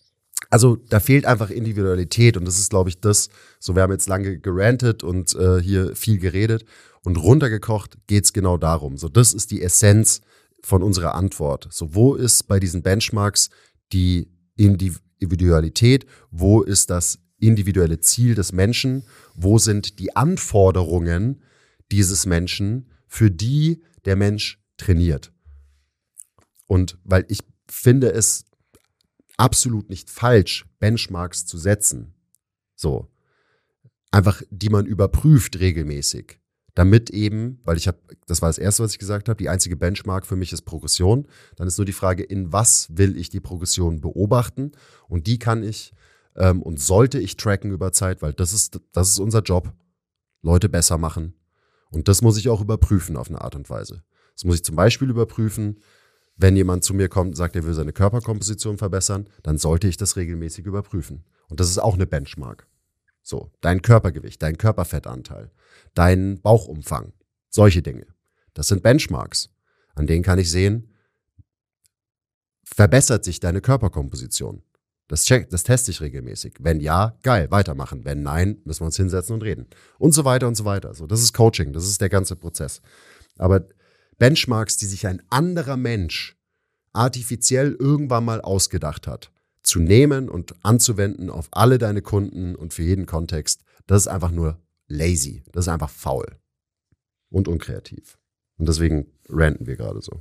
Also da fehlt einfach Individualität und das ist, glaube ich, wir haben jetzt lange gerantet und hier viel geredet und runtergekocht geht's genau darum. So, das ist die Essenz von unserer Antwort. So, wo ist bei diesen Benchmarks die Individualität? Wo ist das individuelle Ziel des Menschen? Wo sind die Anforderungen dieses Menschen, für die der Mensch trainiert? Und weil ich finde es absolut nicht falsch, Benchmarks zu setzen. So. Einfach, die man überprüft regelmäßig. Damit eben, das war das Erste, was ich gesagt habe, die einzige Benchmark für mich ist Progression. Dann ist nur die Frage, in was will ich die Progression beobachten? Und die kann ich und sollte ich tracken über Zeit, weil das ist unser Job. Leute besser machen. Und das muss ich auch überprüfen auf eine Art und Weise. Das muss ich zum Beispiel überprüfen, wenn jemand zu mir kommt und sagt, er will seine Körperkomposition verbessern, dann sollte ich das regelmäßig überprüfen. Und das ist auch eine Benchmark. So, dein Körpergewicht, dein Körperfettanteil, dein Bauchumfang, solche Dinge. Das sind Benchmarks. An denen kann ich sehen, verbessert sich deine Körperkomposition. Das teste ich regelmäßig. Wenn ja, geil, weitermachen. Wenn nein, müssen wir uns hinsetzen und reden. Und so weiter und so weiter. So, das ist Coaching, das ist der ganze Prozess. Aber Benchmarks, die sich ein anderer Mensch artifiziell irgendwann mal ausgedacht hat, zu nehmen und anzuwenden auf alle deine Kunden und für jeden Kontext, das ist einfach nur lazy. Das ist einfach faul und unkreativ. Und deswegen ranten wir gerade so.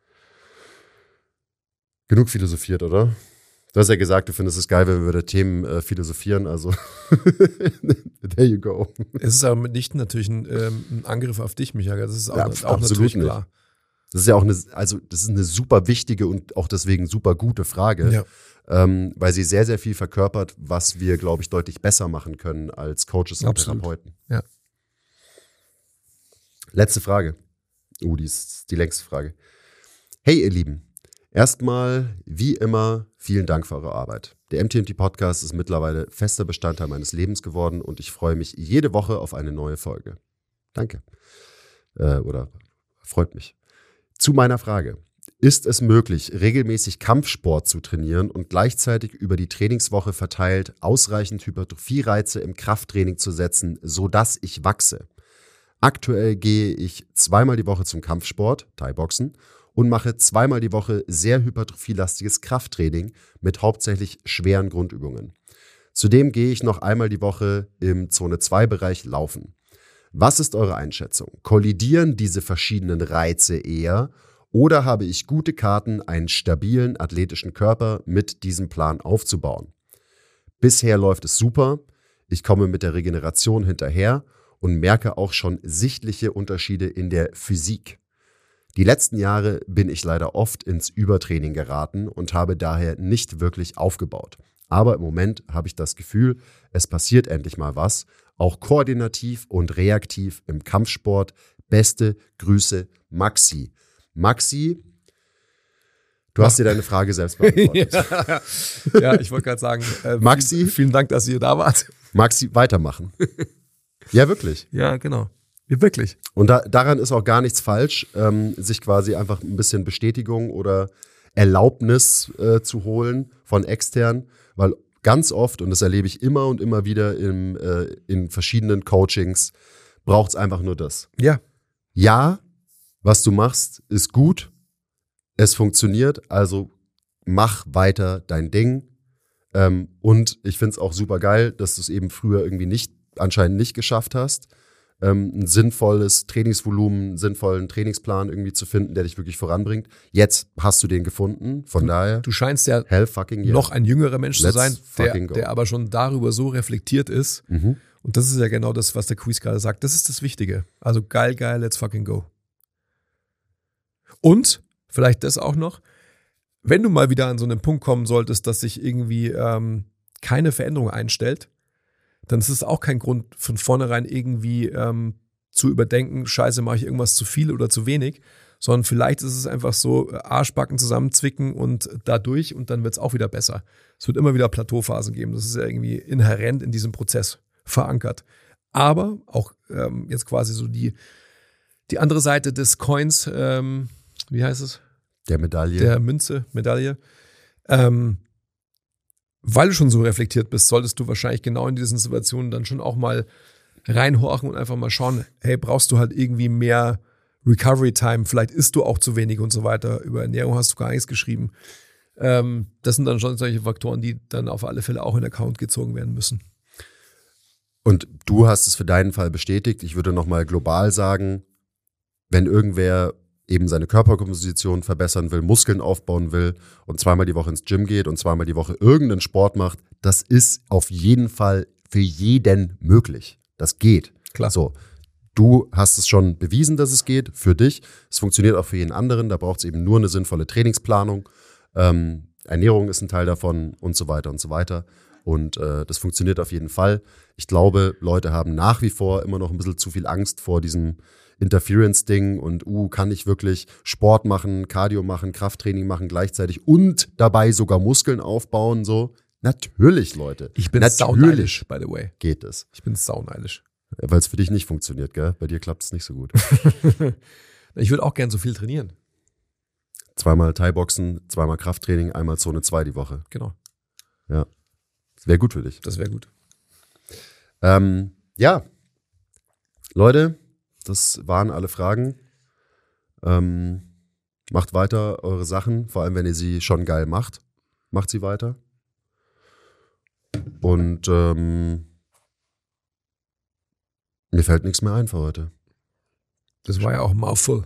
Genug philosophiert, oder? Du hast ja gesagt, du findest es geil, wenn wir über Themen philosophieren, also there you go. Es ist aber nicht natürlich ein Angriff auf dich, Michael. Das ist auch absolut natürlich nicht. klar. Das ist ja auch das ist eine super wichtige und auch deswegen super gute Frage, weil sie sehr, sehr viel verkörpert, was wir, glaube ich, deutlich besser machen können als Coaches und Therapeuten. Ja. Letzte Frage. Die ist die längste Frage. Hey, ihr Lieben. Erstmal, wie immer, vielen Dank für eure Arbeit. Der MTMT-Podcast ist mittlerweile fester Bestandteil meines Lebens geworden und ich freue mich jede Woche auf eine neue Folge. Danke. Oder freut mich. Zu meiner Frage. Ist es möglich, regelmäßig Kampfsport zu trainieren und gleichzeitig über die Trainingswoche verteilt ausreichend Hypertrophie-Reize im Krafttraining zu setzen, sodass ich wachse? Aktuell gehe ich 2-mal die Woche zum Kampfsport, Thai-Boxen, und mache 2-mal die Woche sehr hypertrophielastiges Krafttraining mit hauptsächlich schweren Grundübungen. Zudem gehe ich noch 1-mal die Woche im Zone-2-Bereich laufen. Was ist eure Einschätzung? Kollidieren diese verschiedenen Reize eher oder habe ich gute Karten, einen stabilen athletischen Körper mit diesem Plan aufzubauen? Bisher läuft es super, ich komme mit der Regeneration hinterher und merke auch schon sichtliche Unterschiede in der Physik. Die letzten Jahre bin ich leider oft ins Übertraining geraten und habe daher nicht wirklich aufgebaut. Aber im Moment habe ich das Gefühl, es passiert endlich mal was, auch koordinativ und reaktiv im Kampfsport. Beste Grüße, Maxi. Maxi, du hast dir deine Frage selbst beantwortet. Ja, ich wollte gerade sagen, Maxi, vielen Dank, dass ihr da wart. Maxi, weitermachen. Ja, wirklich. Ja, genau. Ja, wirklich. Und daran ist auch gar nichts falsch, sich quasi einfach ein bisschen Bestätigung oder Erlaubnis zu holen von extern, weil ganz oft, und das erlebe ich immer und immer wieder in verschiedenen Coachings, braucht es einfach nur das. Ja. Ja, was du machst, ist gut, es funktioniert, also mach weiter dein Ding. Und ich finde es auch super geil, dass du es eben früher irgendwie anscheinend nicht geschafft hast, ein sinnvolles Trainingsvolumen, einen sinnvollen Trainingsplan irgendwie zu finden, der dich wirklich voranbringt. Jetzt hast du den gefunden, von daher. Du scheinst ja hell fucking yeah. noch ein jüngerer Mensch zu sein, go. der aber schon darüber so reflektiert ist. Mhm. Und das ist ja genau das, was der Quiz gerade sagt. Das ist das Wichtige. Also geil, let's fucking go. Und, vielleicht das auch noch, wenn du mal wieder an so einen Punkt kommen solltest, dass sich irgendwie keine Veränderung einstellt, dann ist es auch kein Grund, von vornherein irgendwie zu überdenken, scheiße, mache ich irgendwas zu viel oder zu wenig, sondern vielleicht ist es einfach so, Arschbacken zusammenzwicken und dadurch und dann wird es auch wieder besser. Es wird immer wieder Plateauphasen geben, das ist ja irgendwie inhärent in diesem Prozess verankert. Aber auch jetzt quasi so die andere Seite des Coins, wie heißt es? Der Medaille. Der Münze, Medaille. weil du schon so reflektiert bist, solltest du wahrscheinlich genau in diesen Situationen dann schon auch mal reinhorchen und einfach mal schauen, hey, brauchst du halt irgendwie mehr Recovery Time, vielleicht isst du auch zu wenig und so weiter. Über Ernährung hast du gar nichts geschrieben. Das sind dann schon solche Faktoren, die dann auf alle Fälle auch in Account gezogen werden müssen. Und du hast es für deinen Fall bestätigt. Ich würde nochmal global sagen, wenn irgendwer eben seine Körperkomposition verbessern will, Muskeln aufbauen will und zweimal die Woche ins Gym geht und zweimal die Woche irgendeinen Sport macht, das ist auf jeden Fall für jeden möglich. Das geht. Klar. So, du hast es schon bewiesen, dass es geht, für dich. Es funktioniert auch für jeden anderen. Da braucht es eben nur eine sinnvolle Trainingsplanung. Ernährung ist ein Teil davon und so weiter und so weiter. Und das funktioniert auf jeden Fall. Ich glaube, Leute haben nach wie vor immer noch ein bisschen zu viel Angst vor diesem Interference-Ding und kann ich wirklich Sport machen, Cardio machen, Krafttraining machen gleichzeitig und dabei sogar Muskeln aufbauen, so. Natürlich, Leute. Ich bin sauneidisch, by the way. Geht es. Ich bin sauneidisch. Weil es für dich nicht funktioniert, gell? Bei dir klappt es nicht so gut. Ich würde auch gern so viel trainieren. Zweimal Thai-Boxen, zweimal Krafttraining, einmal Zone 2 die Woche. Genau. Ja. Das wäre gut für dich. Das wäre gut. Ja. Leute, das waren alle Fragen. Macht weiter eure Sachen, vor allem wenn ihr sie schon geil macht. Macht sie weiter. Und mir fällt nichts mehr ein für heute. Das war ja auch ein Mouthful.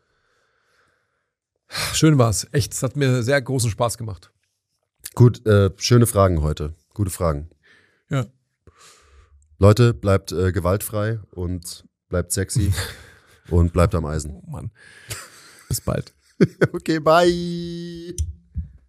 Schön war's. Echt, es hat mir sehr großen Spaß gemacht. Gut, schöne Fragen heute. Gute Fragen. Ja. Leute, bleibt gewaltfrei und bleibt sexy und bleibt am Eisen. Oh Mann. Bis bald. Okay, bye.